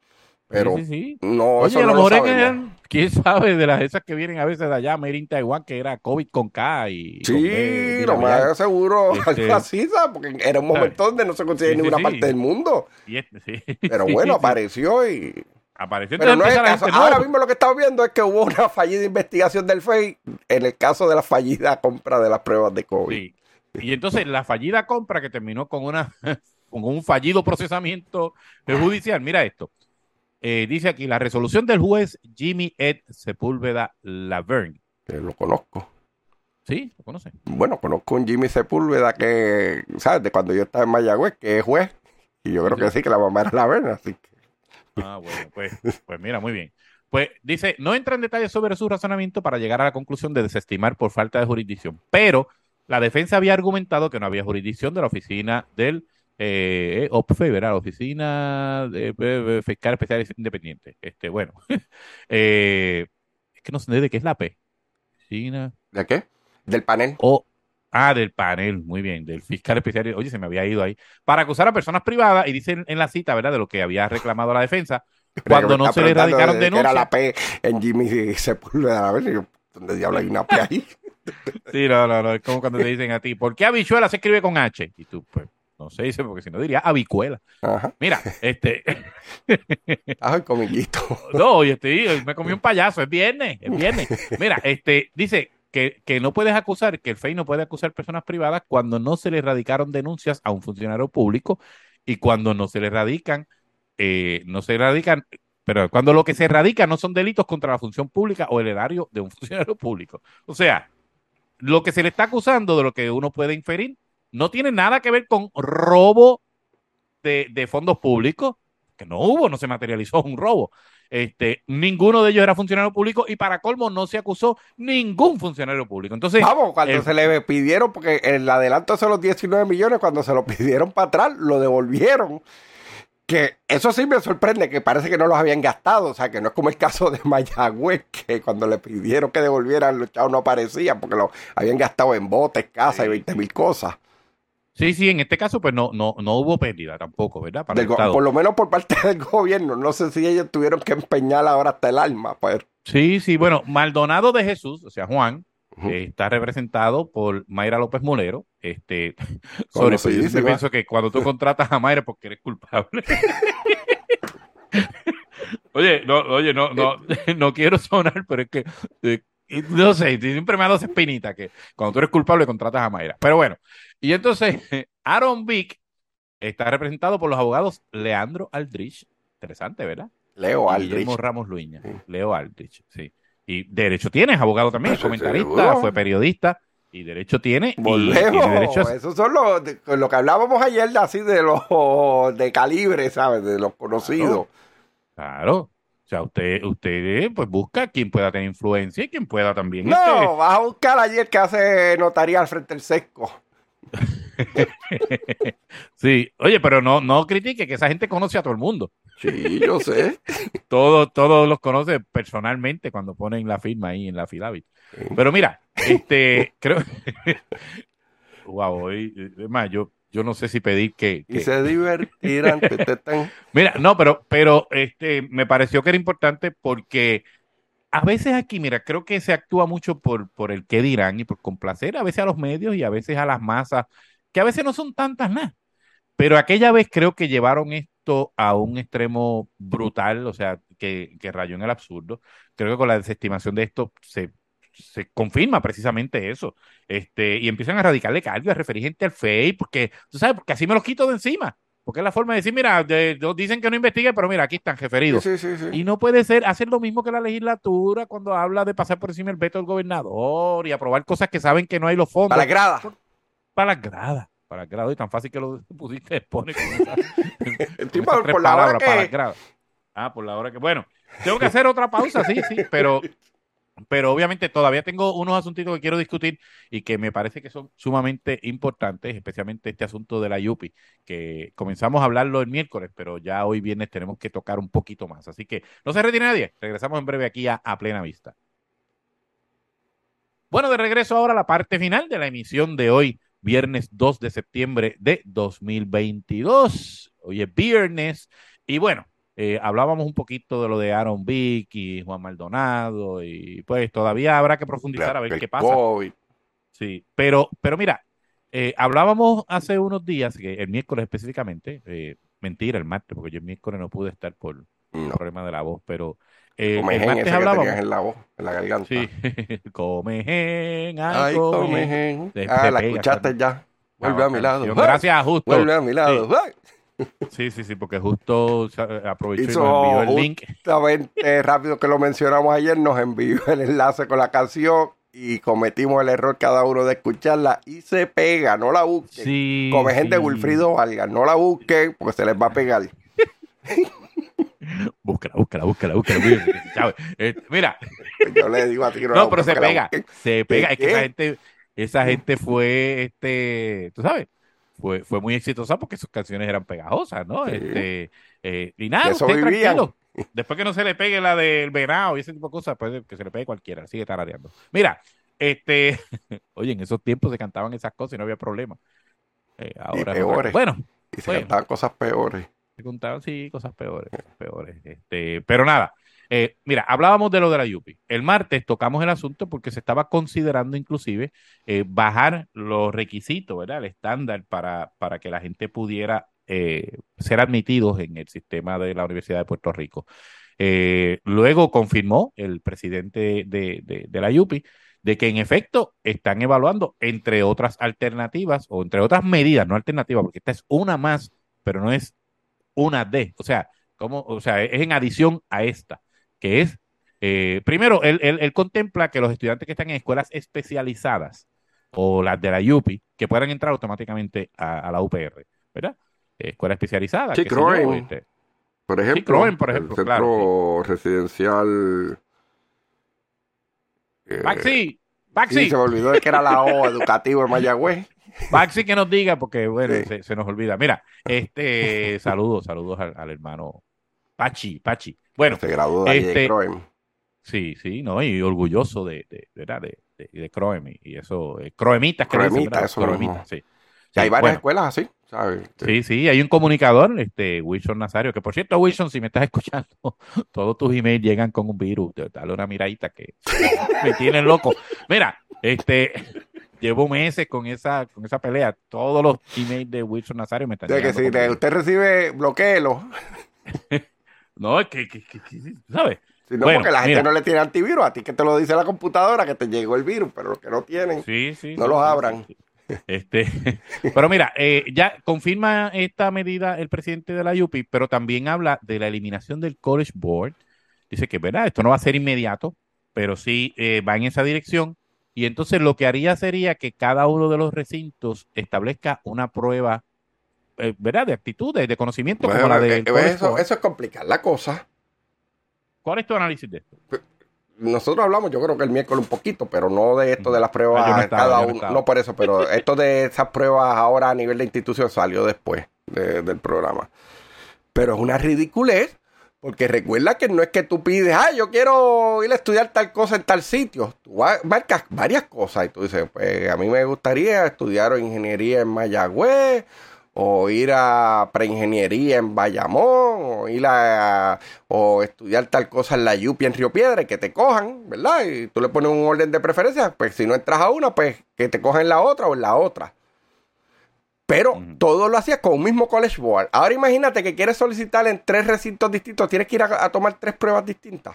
Pero sí. no, Oye, eso a lo no mejor lo sabemos. eran, quién sabe, de las esas que vienen a veces de allá, Made in Taiwán, que era COVID con K y con B, Sí, lo más seguro, algo así, ¿sabes? Porque era un momento donde no se conseguía en ninguna parte del mundo. Sí. Pero bueno, apareció y... Apareció. Pero no es el la caso. gente, Ahora mismo lo que estamos viendo es que hubo una fallida investigación del FEI en el caso de la fallida compra de las pruebas de COVID. Sí. Y entonces la fallida compra que terminó con con un fallido procesamiento judicial. Mira esto. Dice aquí la resolución del juez Jimmy Ed Sepúlveda Laverne. Que lo conozco. ¿Sí? ¿Lo conoce? Bueno, conozco un Jimmy Sepúlveda que, ¿sabes? De cuando yo estaba en Mayagüez, que es juez. Y yo creo que sí, que la mamá era Laverne, así que... Bueno, pues mira, muy bien. Pues dice, no entra en detalles sobre su razonamiento para llegar a la conclusión de desestimar por falta de jurisdicción, pero la defensa había argumentado que no había jurisdicción de la oficina del OPFE, ¿verdad? La Oficina de Fiscal Especial Independiente. Bueno, es que no sé de qué es la P. Oficina. ¿De qué? Del panel. Del panel, muy bien, del fiscal especial. Oye, se me había ido ahí. Para acusar a personas privadas, y dicen en la cita, ¿verdad?, de lo que había reclamado la defensa, cuando no se le erradicaron denuncias. Era la P en Jimmy Sepúlveda. A ver, ¿dónde diablo hay una P ahí? Sí, no, es como cuando te dicen a ti, ¿por qué habichuela se escribe con H? Y tú, pues, no sé, dice, porque si no diría habichuela. Ajá. Mira, Ay, comillito. No, oye, me comí un payaso, es viernes. Mira, dice que no puedes acusar, que el FEI no puede acusar personas privadas cuando no se le erradicaron denuncias a un funcionario público y cuando no se le erradican, pero cuando lo que se erradica no son delitos contra la función pública o el erario de un funcionario público. O sea, lo que se le está acusando, de lo que uno puede inferir, no tiene nada que ver con robo de fondos públicos, que no se materializó un robo. Ninguno de ellos era funcionario público y para colmo no se acusó ningún funcionario público. Entonces, vamos, cuando se le pidieron, porque el adelanto son los 19 millones, cuando se lo pidieron para atrás, lo devolvieron. Que eso sí me sorprende, que parece que no los habían gastado, o sea, que no es como el caso de Mayagüez, que cuando le pidieron que devolvieran, los chavos no aparecían, porque lo habían gastado en botes, casas y 20,000 cosas. Sí, en este caso pues no hubo pérdida tampoco, ¿verdad? Para el Estado. Por lo menos por parte del gobierno. No sé si ellos tuvieron que empeñar ahora hasta el alma. Pues. Sí, bueno, Maldonado de Jesús, o sea, Juan, está representado por Mayra López Molero. Yo pienso que cuando tú contratas a Mayra porque eres culpable. Oye, no quiero sonar, pero es que no sé, siempre me ha dado esa espinita que cuando tú eres culpable contratas a Mayra. Pero bueno, y entonces Aaron Vick está representado por los abogados Leandro Aldrich. Interesante, ¿verdad? Leo Aldrich. Guillermo Ramos Luña. Sí. Leo Aldrich, sí. Y derecho tiene, es abogado también, es comentarista, fue periodista y derecho tiene. Volvemos. Y derecho esos son lo que hablábamos ayer, así de los de calibre, ¿sabes? De los conocidos. Claro. sea, usted pues busca quien pueda tener influencia y quien pueda también No, vas a buscar allí el que hace notaría al frente del sesco. Sí, oye, pero no critique que esa gente conoce a todo el mundo. Sí, yo sé. Todos los conoce personalmente cuando ponen la firma ahí en la affidavit. Pero mira, creo, wow, hoy, es más, yo no sé si pedir Y se divertirán. Mira, no, pero me pareció que era importante porque a veces aquí, mira, creo que se actúa mucho por el qué dirán y por complacer a veces a los medios y a veces a las masas, que a veces no son tantas nada. Pero aquella vez creo que llevaron esto a un extremo brutal, o sea, que rayó en el absurdo. Creo que con la desestimación de esto se confirma precisamente eso. Y empiezan a radicarle cargas referente al FEI, porque, tú sabes, porque así me los quito de encima. Porque es la forma de decir, mira, dicen que no investigue, pero mira, aquí están Sí, referidos. sí, sí, sí. Y no puede ser hacer lo mismo que la legislatura cuando habla de pasar por encima el veto del gobernador y aprobar cosas que saben que no hay los Para fondos la grada. para las gradas, y tan fácil que lo pusiste, pone El con tipo, esas tres por la hora palabras, para las que. gradas. Ah, por la hora que, bueno, tengo que hacer otra pausa, sí, pero obviamente todavía tengo unos asuntitos que quiero discutir y que me parece que son sumamente importantes, especialmente este asunto de la Yupi, que comenzamos a hablarlo el miércoles, pero ya hoy viernes tenemos que tocar un poquito más. Así que no se retire nadie, regresamos en breve aquí a Plena Vista. Bueno, de regreso ahora a la parte final de la emisión de hoy, viernes 2 de septiembre de 2022. Hoy es viernes y bueno, hablábamos un poquito de lo de Aaron Vick y Juan Maldonado y pues todavía habrá que profundizar a ver El qué pasa. COVID. Sí, pero mira, hablábamos hace unos días, que el miércoles específicamente, mentira, el martes, porque yo el miércoles no pude estar por No. problema de la voz, pero el Comején martes ese que tenías hablábamos. en la voz, en la Sí, garganta. come, ay, Ay, come. comején. Se La pega esa, escuchaste ya. Vuelve esa a mi lado. canción. ¡Ay! Gracias a Justo. Vuelve a mi lado. Sí, ¡Ay! sí, porque Justo aprovechó y nos Hizo envió el link. justamente rápido que lo mencionamos ayer, nos envió el enlace con la canción y cometimos el error cada uno de escucharla y se pega, no la busquen. Sí, Come gente sí. Wilfrido Vargas, no la busquen porque se les va a pegar. Búscala. Mira, ¿sabes? Mira, Pues yo le digo a ti que no la no, pero busquen, que la busquen. se ¿Qué? pega. Es que ¿Qué? esa gente fue, tú sabes, fue muy exitosa porque sus canciones eran pegajosas, ¿no? Sí, Y de nada, eso usted vivían. tranquilo. Después que no se le pegue la del venado y ese tipo de cosas, pues que se le pegue cualquiera, sigue tarareando. Mira, este, oye, en esos tiempos se cantaban esas cosas y no había problema. Y Ahora es otra cosa. peores. Y se Bueno, cantaban cosas peores. se contaban, sí, cosas peores, peores. Pero nada, mira, hablábamos de lo de la Yupi. El martes tocamos el asunto porque se estaba considerando inclusive bajar los requisitos, ¿verdad? El estándar para que la gente pudiera ser admitidos en el sistema de la Universidad de Puerto Rico. Luego confirmó el presidente de la Yupi de que en efecto están evaluando, entre otras alternativas o entre otras medidas, no alternativas, porque esta es una más, pero no es una D, o sea, es en adición a esta, que es, primero, él contempla que los estudiantes que están en escuelas especializadas o las de la UPI, que puedan entrar automáticamente a la UPR, ¿verdad? Escuela especializada, Sí, qué sé yo, Croen, por sí, ejemplo, Croen, por el ejemplo, claro, sí. centro residencial. Baxi, Sí, se Baxi, me olvidó de que era la O educativo en Mayagüez. Baxi que nos diga, porque bueno, Sí, se nos olvida. Mira, saludos al hermano Pachi. que Bueno, se graduó de allí de este, Croen. sí, ¿no? Y orgulloso ¿verdad? De Croem y eso, croemitas que le dicen, Croemita, ¿verdad? Los eso mismo. croemitas, sí. Y hay Sí, varias bueno, escuelas así, ¿sabes? sí, hay un comunicador, Wilson Nazario, que por cierto, Wilson, si me estás escuchando, todos tus emails llegan con un virus, dale una miradita que me tienen loco. Mira, llevo meses con esa pelea, todos los emails de Wilson Nazario me están De que llegando si con virus. usted recibe, bloqueelo. No, es ¿sabes? Si no, Bueno, porque la gente mira, no le tiene antivirus. A ti que te lo dice la computadora que te llegó el virus, pero los que no tienen, no los abran. sí. Este, pero mira, ya confirma esta medida el presidente de la UPI, pero también habla de la eliminación del College Board. Dice que, ¿verdad? Esto no va a ser inmediato, pero sí va en esa dirección. Y entonces lo que haría sería que cada uno de los recintos establezca una prueba, ¿verdad? De actitudes, de conocimiento, como Bueno, la del College eso Board. es complicar la cosa. ¿Cuál es tu análisis de esto? Nosotros hablamos, yo creo que el miércoles un poquito, pero no de esto de las pruebas yo no estaba, cada yo no uno. estaba. No por eso, pero esto de esas pruebas ahora a nivel de institución salió después del programa. Pero es una ridiculez, porque recuerda que no es que tú pides, yo quiero ir a estudiar tal cosa en tal sitio. Tú marcas varias cosas y tú dices, pues a mí me gustaría estudiar ingeniería en Mayagüez, o ir a preingeniería en Bayamón, o estudiar tal cosa en la Yupi en Río Piedra y que te cojan, ¿verdad? Y tú le pones un orden de preferencia, pues si no entras a una, pues que te cojan la otra o en la otra. Pero todo lo hacías con un mismo College Board. Ahora imagínate que quieres solicitar en 3 recintos distintos, tienes que ir a tomar 3 pruebas distintas.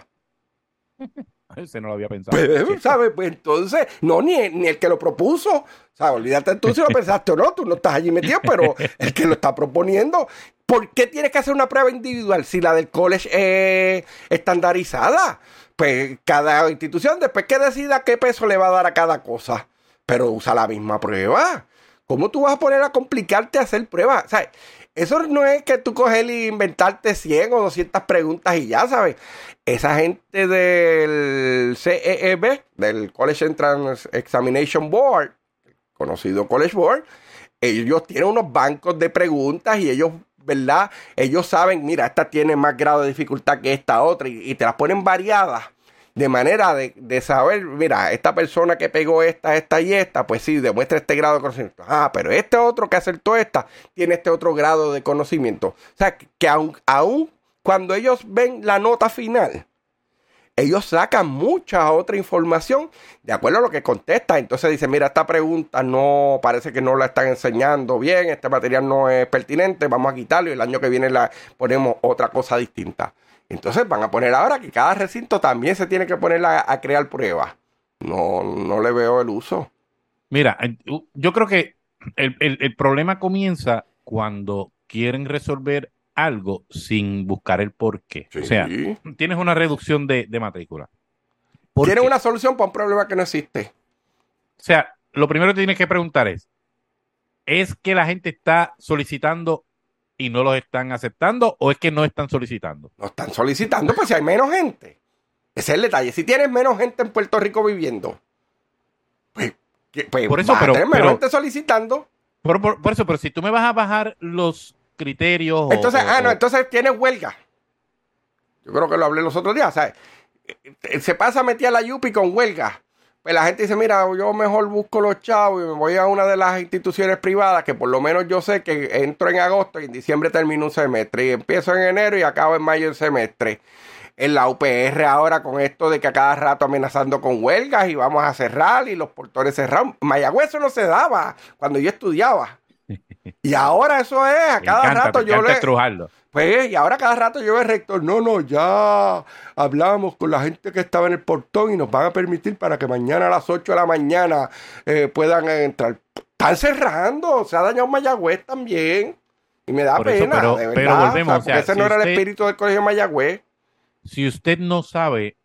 Ese no lo había pensado. Pues, ¿sabes? Pues entonces, no, ni el que lo propuso. O sea, olvídate tú si lo pensaste o no, tú no estás allí metido, pero el que lo está proponiendo, ¿por qué tienes que hacer una prueba individual si la del college es estandarizada? Pues cada institución, después que decida qué peso le va a dar a cada cosa, pero usa la misma prueba. ¿Cómo tú vas a poner a complicarte a hacer pruebas? O sea, eso no es que tú coges y inventarte 100 o 200 preguntas y ya, ¿sabes? Esa gente del CEEB, del College Entrance Examination Board, conocido College Board, ellos tienen unos bancos de preguntas y ellos, ¿verdad? Ellos saben, mira, esta tiene más grado de dificultad que esta otra y te las ponen variadas. De manera de saber, mira, esta persona que pegó esta y esta, pues sí, demuestra este grado de conocimiento. Pero este otro que acertó esta, tiene este otro grado de conocimiento. O sea, que aún cuando ellos ven la nota final, ellos sacan mucha otra información de acuerdo a lo que contesta. Entonces dicen, mira, esta pregunta no, parece que no la están enseñando bien, este material no es pertinente, vamos a quitarlo y el año que viene ponemos otra cosa distinta. Entonces van a poner ahora que cada recinto también se tiene que poner a crear pruebas. No le veo el uso. Mira, yo creo que el problema comienza cuando quieren resolver algo sin buscar el porqué. Sí. O sea, tienes una reducción de matrícula. Tienes una solución para un problema que no existe. O sea, lo primero que tienes que preguntar ¿es que la gente está solicitando y no los están aceptando o es que no están solicitando? No están solicitando, pues si hay menos gente. Ese es el detalle. Si tienes menos gente en Puerto Rico viviendo, pues por eso, vas a tener menos gente solicitando. Por eso, pero si tú me vas a bajar los criterios... Entonces, entonces tienes huelga. Yo creo que lo hablé los otros días. O sea, se pasa a meter a la Yupi con huelga. Pues la gente dice, mira, yo mejor busco los chavos y me voy a una de las instituciones privadas que por lo menos yo sé que entro en agosto y en diciembre termino un semestre y empiezo en enero y acabo en mayo el semestre. En la UPR ahora con esto de que a cada rato amenazando con huelgas y vamos a cerrar y los portones cerrados. Mayagüez eso no se daba cuando yo estudiaba. Y ahora eso es, a cada rato yo le... estrujarlo. Pues, y ahora cada rato yo veo el rector, no, ya hablamos con la gente que estaba en el portón y nos van a permitir para que mañana a las 8 de la mañana puedan entrar. Están cerrando, se ha dañado Mayagüez también. Y me da pena, de verdad. Pero volvemos, porque ese no era el espíritu del Colegio Mayagüez. Si usted no sabe,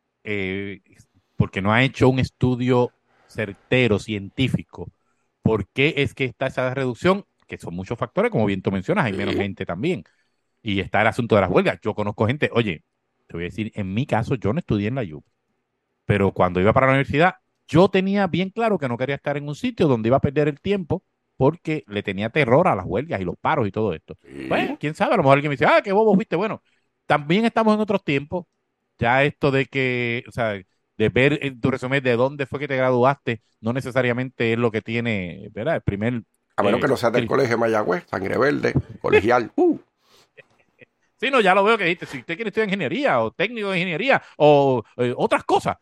porque no ha hecho un estudio certero, científico, ¿por qué es que está esa reducción? Que son muchos factores, como bien tú mencionas, hay menos gente también. Y está el asunto de las huelgas. Yo conozco gente, oye, te voy a decir, en mi caso, yo no estudié en la UP, pero cuando iba para la universidad, yo tenía bien claro que no quería estar en un sitio donde iba a perder el tiempo porque le tenía terror a las huelgas y los paros y todo esto. Bueno, quién sabe, a lo mejor alguien me dice, qué bobo fuiste. Bueno, también estamos en otros tiempos. Ya esto de que, o sea, de ver en tu resumen de dónde fue que te graduaste, no necesariamente es lo que tiene, ¿verdad? El primer... A menos que no sea del Colegio Mayagüez, Sangre Verde, colegial. Sí, no, ya lo veo que dijiste, si usted quiere estudiar ingeniería o técnico de ingeniería o otras cosas,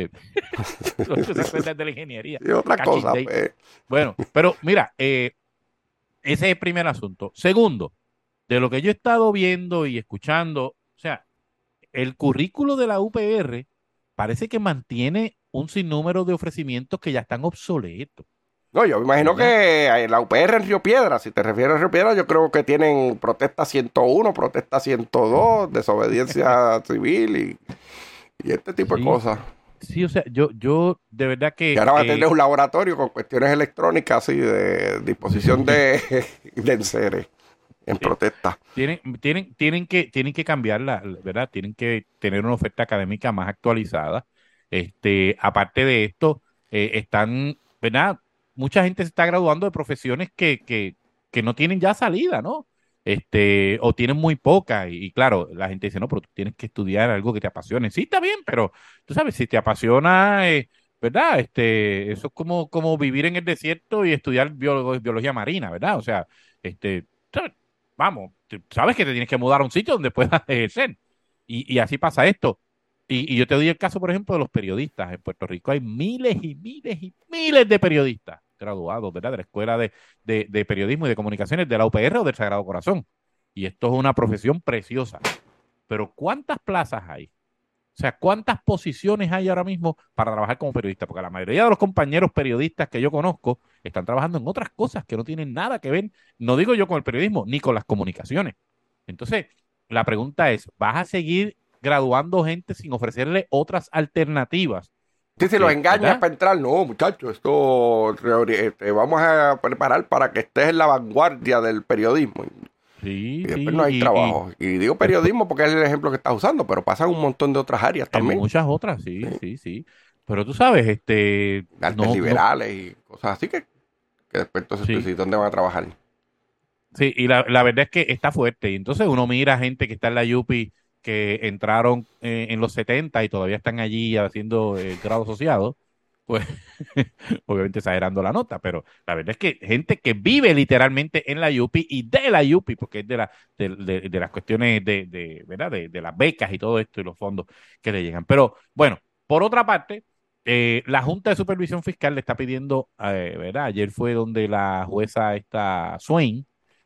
lo que se cuenta de la ingeniería. Y otras cosas. Pues. Bueno, pero mira, ese es el primer asunto. Segundo, de lo que yo he estado viendo y escuchando, o sea, el currículo de la UPR parece que mantiene un sinnúmero de ofrecimientos que ya están obsoletos. No, yo me imagino que la UPR en Río Piedra, si te refieres a Río Piedra, yo creo que tienen protesta 101, protesta 102, desobediencia civil y este tipo de cosas. Sí, o sea, yo de verdad que... Y ahora va a tener un laboratorio con cuestiones electrónicas así de disposición de enseres. en protesta. Tienen que cambiarla, ¿verdad? Tienen que tener una oferta académica más actualizada. Aparte de esto, están, ¿verdad? Mucha gente se está graduando de profesiones que no tienen ya salida, ¿no? O tienen muy poca. Y claro, la gente dice, no, pero tú tienes que estudiar algo que te apasione. Sí, está bien, pero tú sabes, si te apasiona, ¿verdad? Eso es como vivir en el desierto y estudiar biología marina, ¿verdad? O sea, ¿sabes? Vamos, sabes que te tienes que mudar a un sitio donde puedas ejercer. Y así pasa esto. Y yo te doy el caso, por ejemplo, de los periodistas. En Puerto Rico hay miles y miles y miles de periodistas graduados, ¿verdad? De la Escuela de Periodismo y de Comunicaciones de la UPR o del Sagrado Corazón. Y esto es una profesión preciosa. Pero ¿cuántas plazas hay? O sea, ¿cuántas posiciones hay ahora mismo para trabajar como periodista? Porque la mayoría de los compañeros periodistas que yo conozco están trabajando en otras cosas que no tienen nada que ver, no digo yo con el periodismo, ni con las comunicaciones. Entonces, la pregunta es, ¿vas a seguir graduando gente sin ofrecerle otras alternativas? Sí, si los Porque, engañas ¿verdad? para entrar, no, muchachos, esto te vamos a preparar para que estés en la vanguardia del periodismo. Sí, Y después no sí, hay trabajo. Y digo después, periodismo porque es el ejemplo que estás usando, pero pasan un montón de otras áreas en también. muchas otras, sí, Sí, sí, sí. Pero tú sabes, artes no, no, liberales y cosas así que después entonces tú sí. dices, ¿dónde van a trabajar? Sí, y la verdad es que está fuerte. Y entonces uno mira gente que está en la Yupi que entraron en los 70 y todavía están allí haciendo el grado asociado, pues obviamente exagerando la nota, pero la verdad es que gente que vive literalmente en la Yupi y de la Yupi, porque es de las cuestiones ¿verdad? De las becas y todo esto y los fondos que le llegan. Pero bueno, por otra parte, la Junta de Supervisión Fiscal le está pidiendo, ¿verdad? Ayer fue donde la jueza esta Swain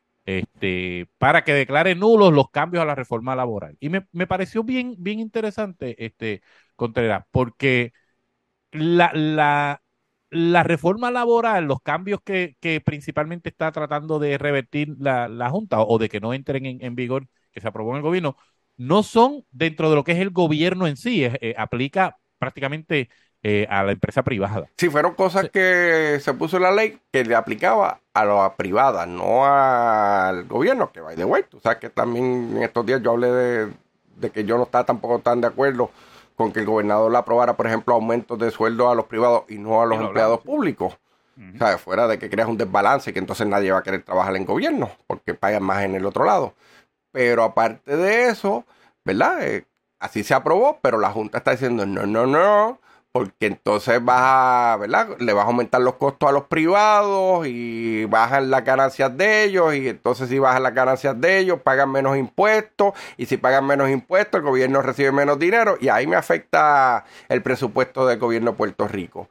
para que declare nulos los cambios a la reforma laboral. Y me pareció bien, bien interesante, Contreras, porque la, la, la reforma laboral, los cambios que principalmente está tratando de revertir la Junta o de que no entren en vigor, que se aprobó en el gobierno, no son dentro de lo que es el gobierno en sí, aplica prácticamente a la empresa privada. Sí, fueron cosas que se puso en la ley que le aplicaba a la privada, no al gobierno, que by the way. Tú sabes que también en estos días yo hablé de que yo no estaba tampoco tan de acuerdo con que el gobernador le aprobara, por ejemplo, aumentos de sueldo a los privados y no a Y los lo empleados hablamos, sí. públicos. O Ujú. sea, fuera de que creas un desbalance y que entonces nadie va a querer trabajar en gobierno porque pagan más en el otro lado. Pero aparte de eso, ¿verdad? Así se aprobó, pero la Junta está diciendo no, no, no, porque entonces ¿verdad? Le vas a aumentar los costos a los privados y bajan las ganancias de ellos, y entonces si bajan las ganancias de ellos, pagan menos impuestos, y si pagan menos impuestos, el gobierno recibe menos dinero, y ahí me afecta el presupuesto del gobierno de Puerto Rico.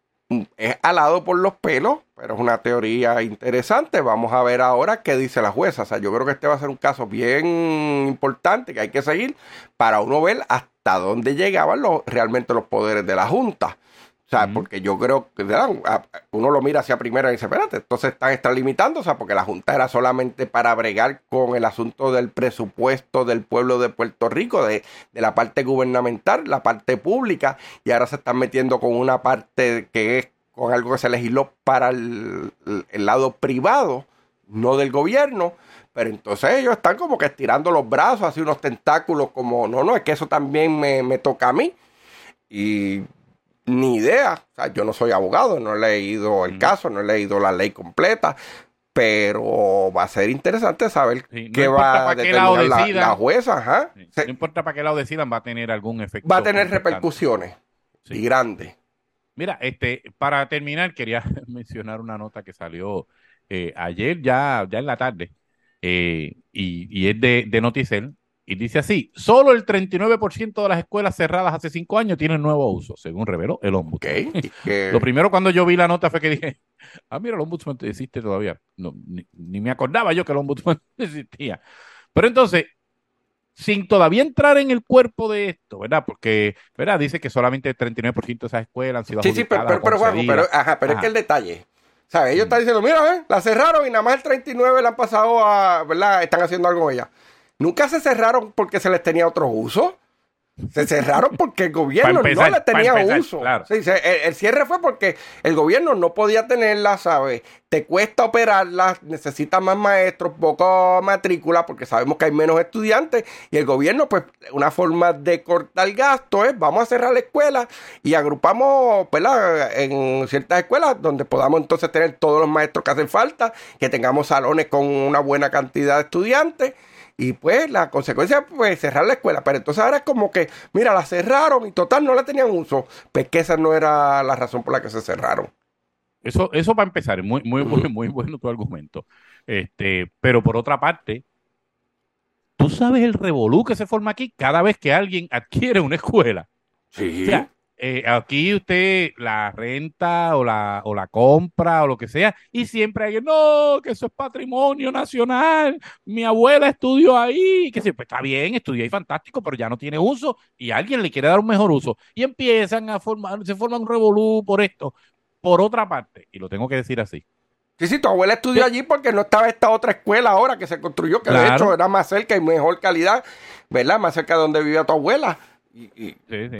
Es alado por los pelos, pero es una teoría interesante. Vamos a ver ahora qué dice la jueza. O sea, yo creo que este va a ser un caso bien importante que hay que seguir para uno ver hasta dónde llegaban realmente los poderes de la Junta. O sea, Ujú. porque yo creo que uno lo mira hacia primera y dice, espérate, entonces están extralimitando, o sea, porque la Junta era solamente para bregar con el asunto del presupuesto del pueblo de Puerto Rico, de la parte gubernamental, la parte pública, y ahora se están metiendo con una parte que es con algo que se legisló para el lado privado, no del gobierno. Pero entonces ellos están como que estirando los brazos, así unos tentáculos, como, no, no, es que eso también me toca a mí. Y ni idea. O sea, yo no soy abogado, no he leído el Ujú. caso, no he leído la ley completa, pero va a ser interesante saber Sí, no qué importa va a para qué lado determinar la decidan, jueza. Ajá. sí, no importa para qué lado decidan, va a tener algún Va a efecto tener importante. repercusiones y Sí. grandes. Mira, para terminar, quería mencionar una nota que salió ayer, ya en la tarde, y es de Noticel, y dice así: solo el 39% de las escuelas cerradas hace 5 años tienen nuevo uso, según reveló el Ok. ombudsman. Y Lo que primero cuando yo vi la nota fue que dije, mira, el ombudsman existe todavía. No, ni me acordaba yo que el ombudsman existía. Pero entonces, sin todavía entrar en el cuerpo de esto, ¿verdad? Porque, ¿verdad? Dice que solamente el 39% de esas escuelas han sido sí, sí, adjudicadas o pero Juanjo, concedidas. ajá, pero es que el Ajá. detalle. ¿Sabes? Ellos Mm. están diciendo, mira, la cerraron y nada más el 39 la han pasado a, ¿verdad? Están haciendo algo con ella. Nunca se cerraron porque se les tenía otro uso. Se cerraron porque el gobierno empezar, no le tenía para empezar, uso. claro. Sí, el cierre fue porque el gobierno no podía tenerla, ¿sabes? Te cuesta operarla, necesitas más maestros, poco matrícula, porque sabemos que hay menos estudiantes. Y el gobierno, pues, una forma de cortar gasto es, vamos a cerrar la escuela y agrupamos, ¿verdad? En ciertas escuelas donde podamos entonces tener todos los maestros que hacen falta, que tengamos salones con una buena cantidad de estudiantes. Y pues la consecuencia pues cerrar la escuela. Pero entonces ahora es como que, mira, la cerraron y total no la tenían uso. Pues que esa no era la razón por la que se cerraron. Eso para empezar, muy bueno tu argumento. Pero por otra parte, tú sabes el revolú que se forma aquí cada vez que alguien adquiere una escuela. Sí. O sea, aquí usted la renta o la compra o lo que sea, y siempre hay, no, que eso es patrimonio nacional, mi abuela estudió ahí, que sí, pues está bien, estudió ahí fantástico, pero ya no tiene uso, y alguien le quiere dar un mejor uso, y empiezan a formar, se forma un revolú por esto. Por otra parte, y lo tengo que decir así. Sí, tu abuela estudió allí porque no estaba esta otra escuela ahora que se construyó, que de hecho era más cerca y mejor calidad, ¿verdad? Más cerca de donde vivía tu abuela. Sí.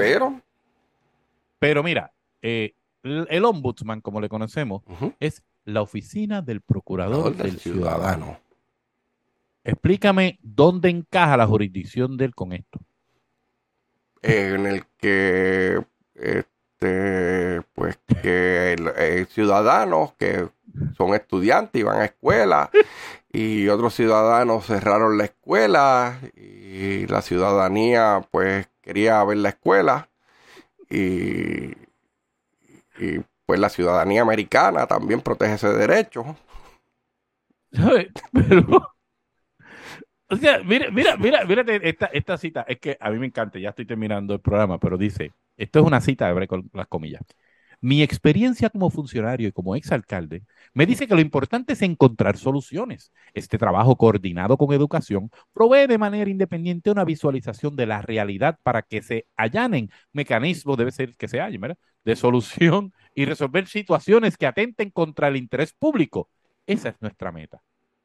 Pero mira, el ombudsman, como le conocemos, es la oficina del procurador del ciudadano. Explícame dónde encaja la jurisdicción de él con esto. En el que, pues, que ciudadanos que son estudiantes y van a escuela y otros ciudadanos cerraron la escuela y la ciudadanía, pues, quería ver la escuela y pues la ciudadanía americana también protege ese derecho. Pero, o sea, mírate esta cita. Es que a mí me encanta, ya estoy terminando el programa, pero dice, esto es una cita, abre con las comillas. Mi experiencia como funcionario y como exalcalde me dice que lo importante es encontrar soluciones. Este trabajo coordinado con educación provee de manera independiente una visualización de la realidad para que se allanen mecanismos, debe ser que se hallen, ¿verdad?, de solución y resolver situaciones que atenten contra el interés público. Esa es nuestra meta.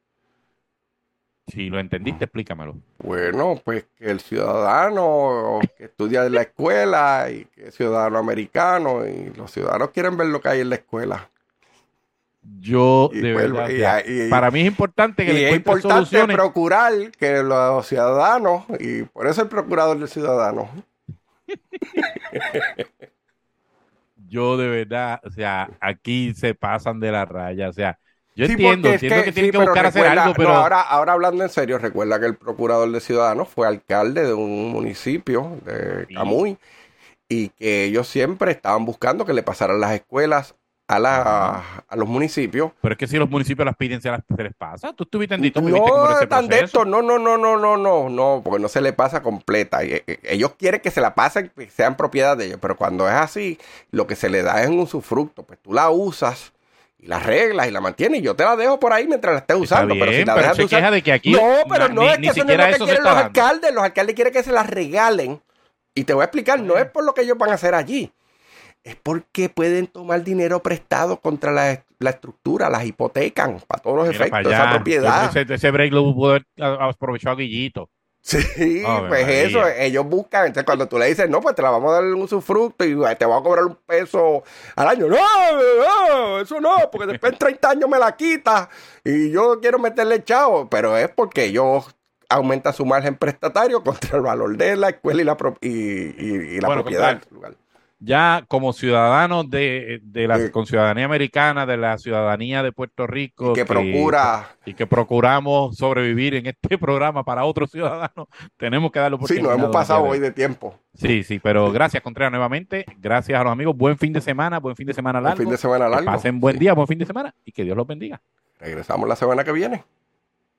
Si lo entendiste, explícamelo. Bueno, pues que el ciudadano que estudia en la escuela y que es ciudadano americano y los ciudadanos quieren ver lo que hay en la escuela. Yo, de verdad, para mí es importante que le encuentre soluciones. Es importante procurar que los ciudadanos, y por eso el procurador del ciudadano. Yo, de verdad, o sea, aquí se pasan de la raya, o sea, yo entiendo que tienen que buscar hacer algo, pero... No, ahora hablando en serio, recuerda que el procurador de ciudadanos fue alcalde de un municipio de Camuy y que ellos siempre estaban buscando que le pasaran las escuelas a los municipios. Pero es que si los municipios las piden, se les pasa. Tú estuviste en Dito, no, tan de esto, no, porque no se le pasa completa. Ellos quieren que se la pasen, que sean propiedad de ellos, pero cuando es así, lo que se le da es un usufructo. Pues tú la usas y la arreglas y la mantienes y yo te la dejo por ahí mientras la estés usando. Bien, pero si la pero dejas se de usar... queja de que aquí no, pero no es que eso no es lo que quieren los dando. alcaldes. Los alcaldes quieren que se las regalen. Y te voy a explicar, no es por lo que ellos van a hacer allí. Es porque pueden tomar dinero prestado contra la estructura, las hipotecan para todos los efectos de esa propiedad. Ese break lo pudo haber aprovechado a Guillito. Sí, pues eso, ellos buscan. Entonces, cuando tú le dices, no, pues te la vamos a dar un usufructo y te voy a cobrar $1 al año. No, eso no, porque después en 30 años me la quitas y yo quiero meterle chavo. Pero es porque ellos aumentan su margen prestatario contra el valor de la escuela y la propiedad del lugar. Ya como ciudadanos con ciudadanía americana, de la ciudadanía de Puerto Rico, y que procuramos sobrevivir en este programa para otros ciudadanos, tenemos que darle oportunidad. Sí, nos hemos pasado hoy de tiempo. Sí, pero gracias, Contreras, nuevamente. Gracias a los amigos. Buen fin de semana largo. Buen fin de semana largo. Que pasen buen día, buen fin de semana y que Dios los bendiga. Regresamos la semana que viene.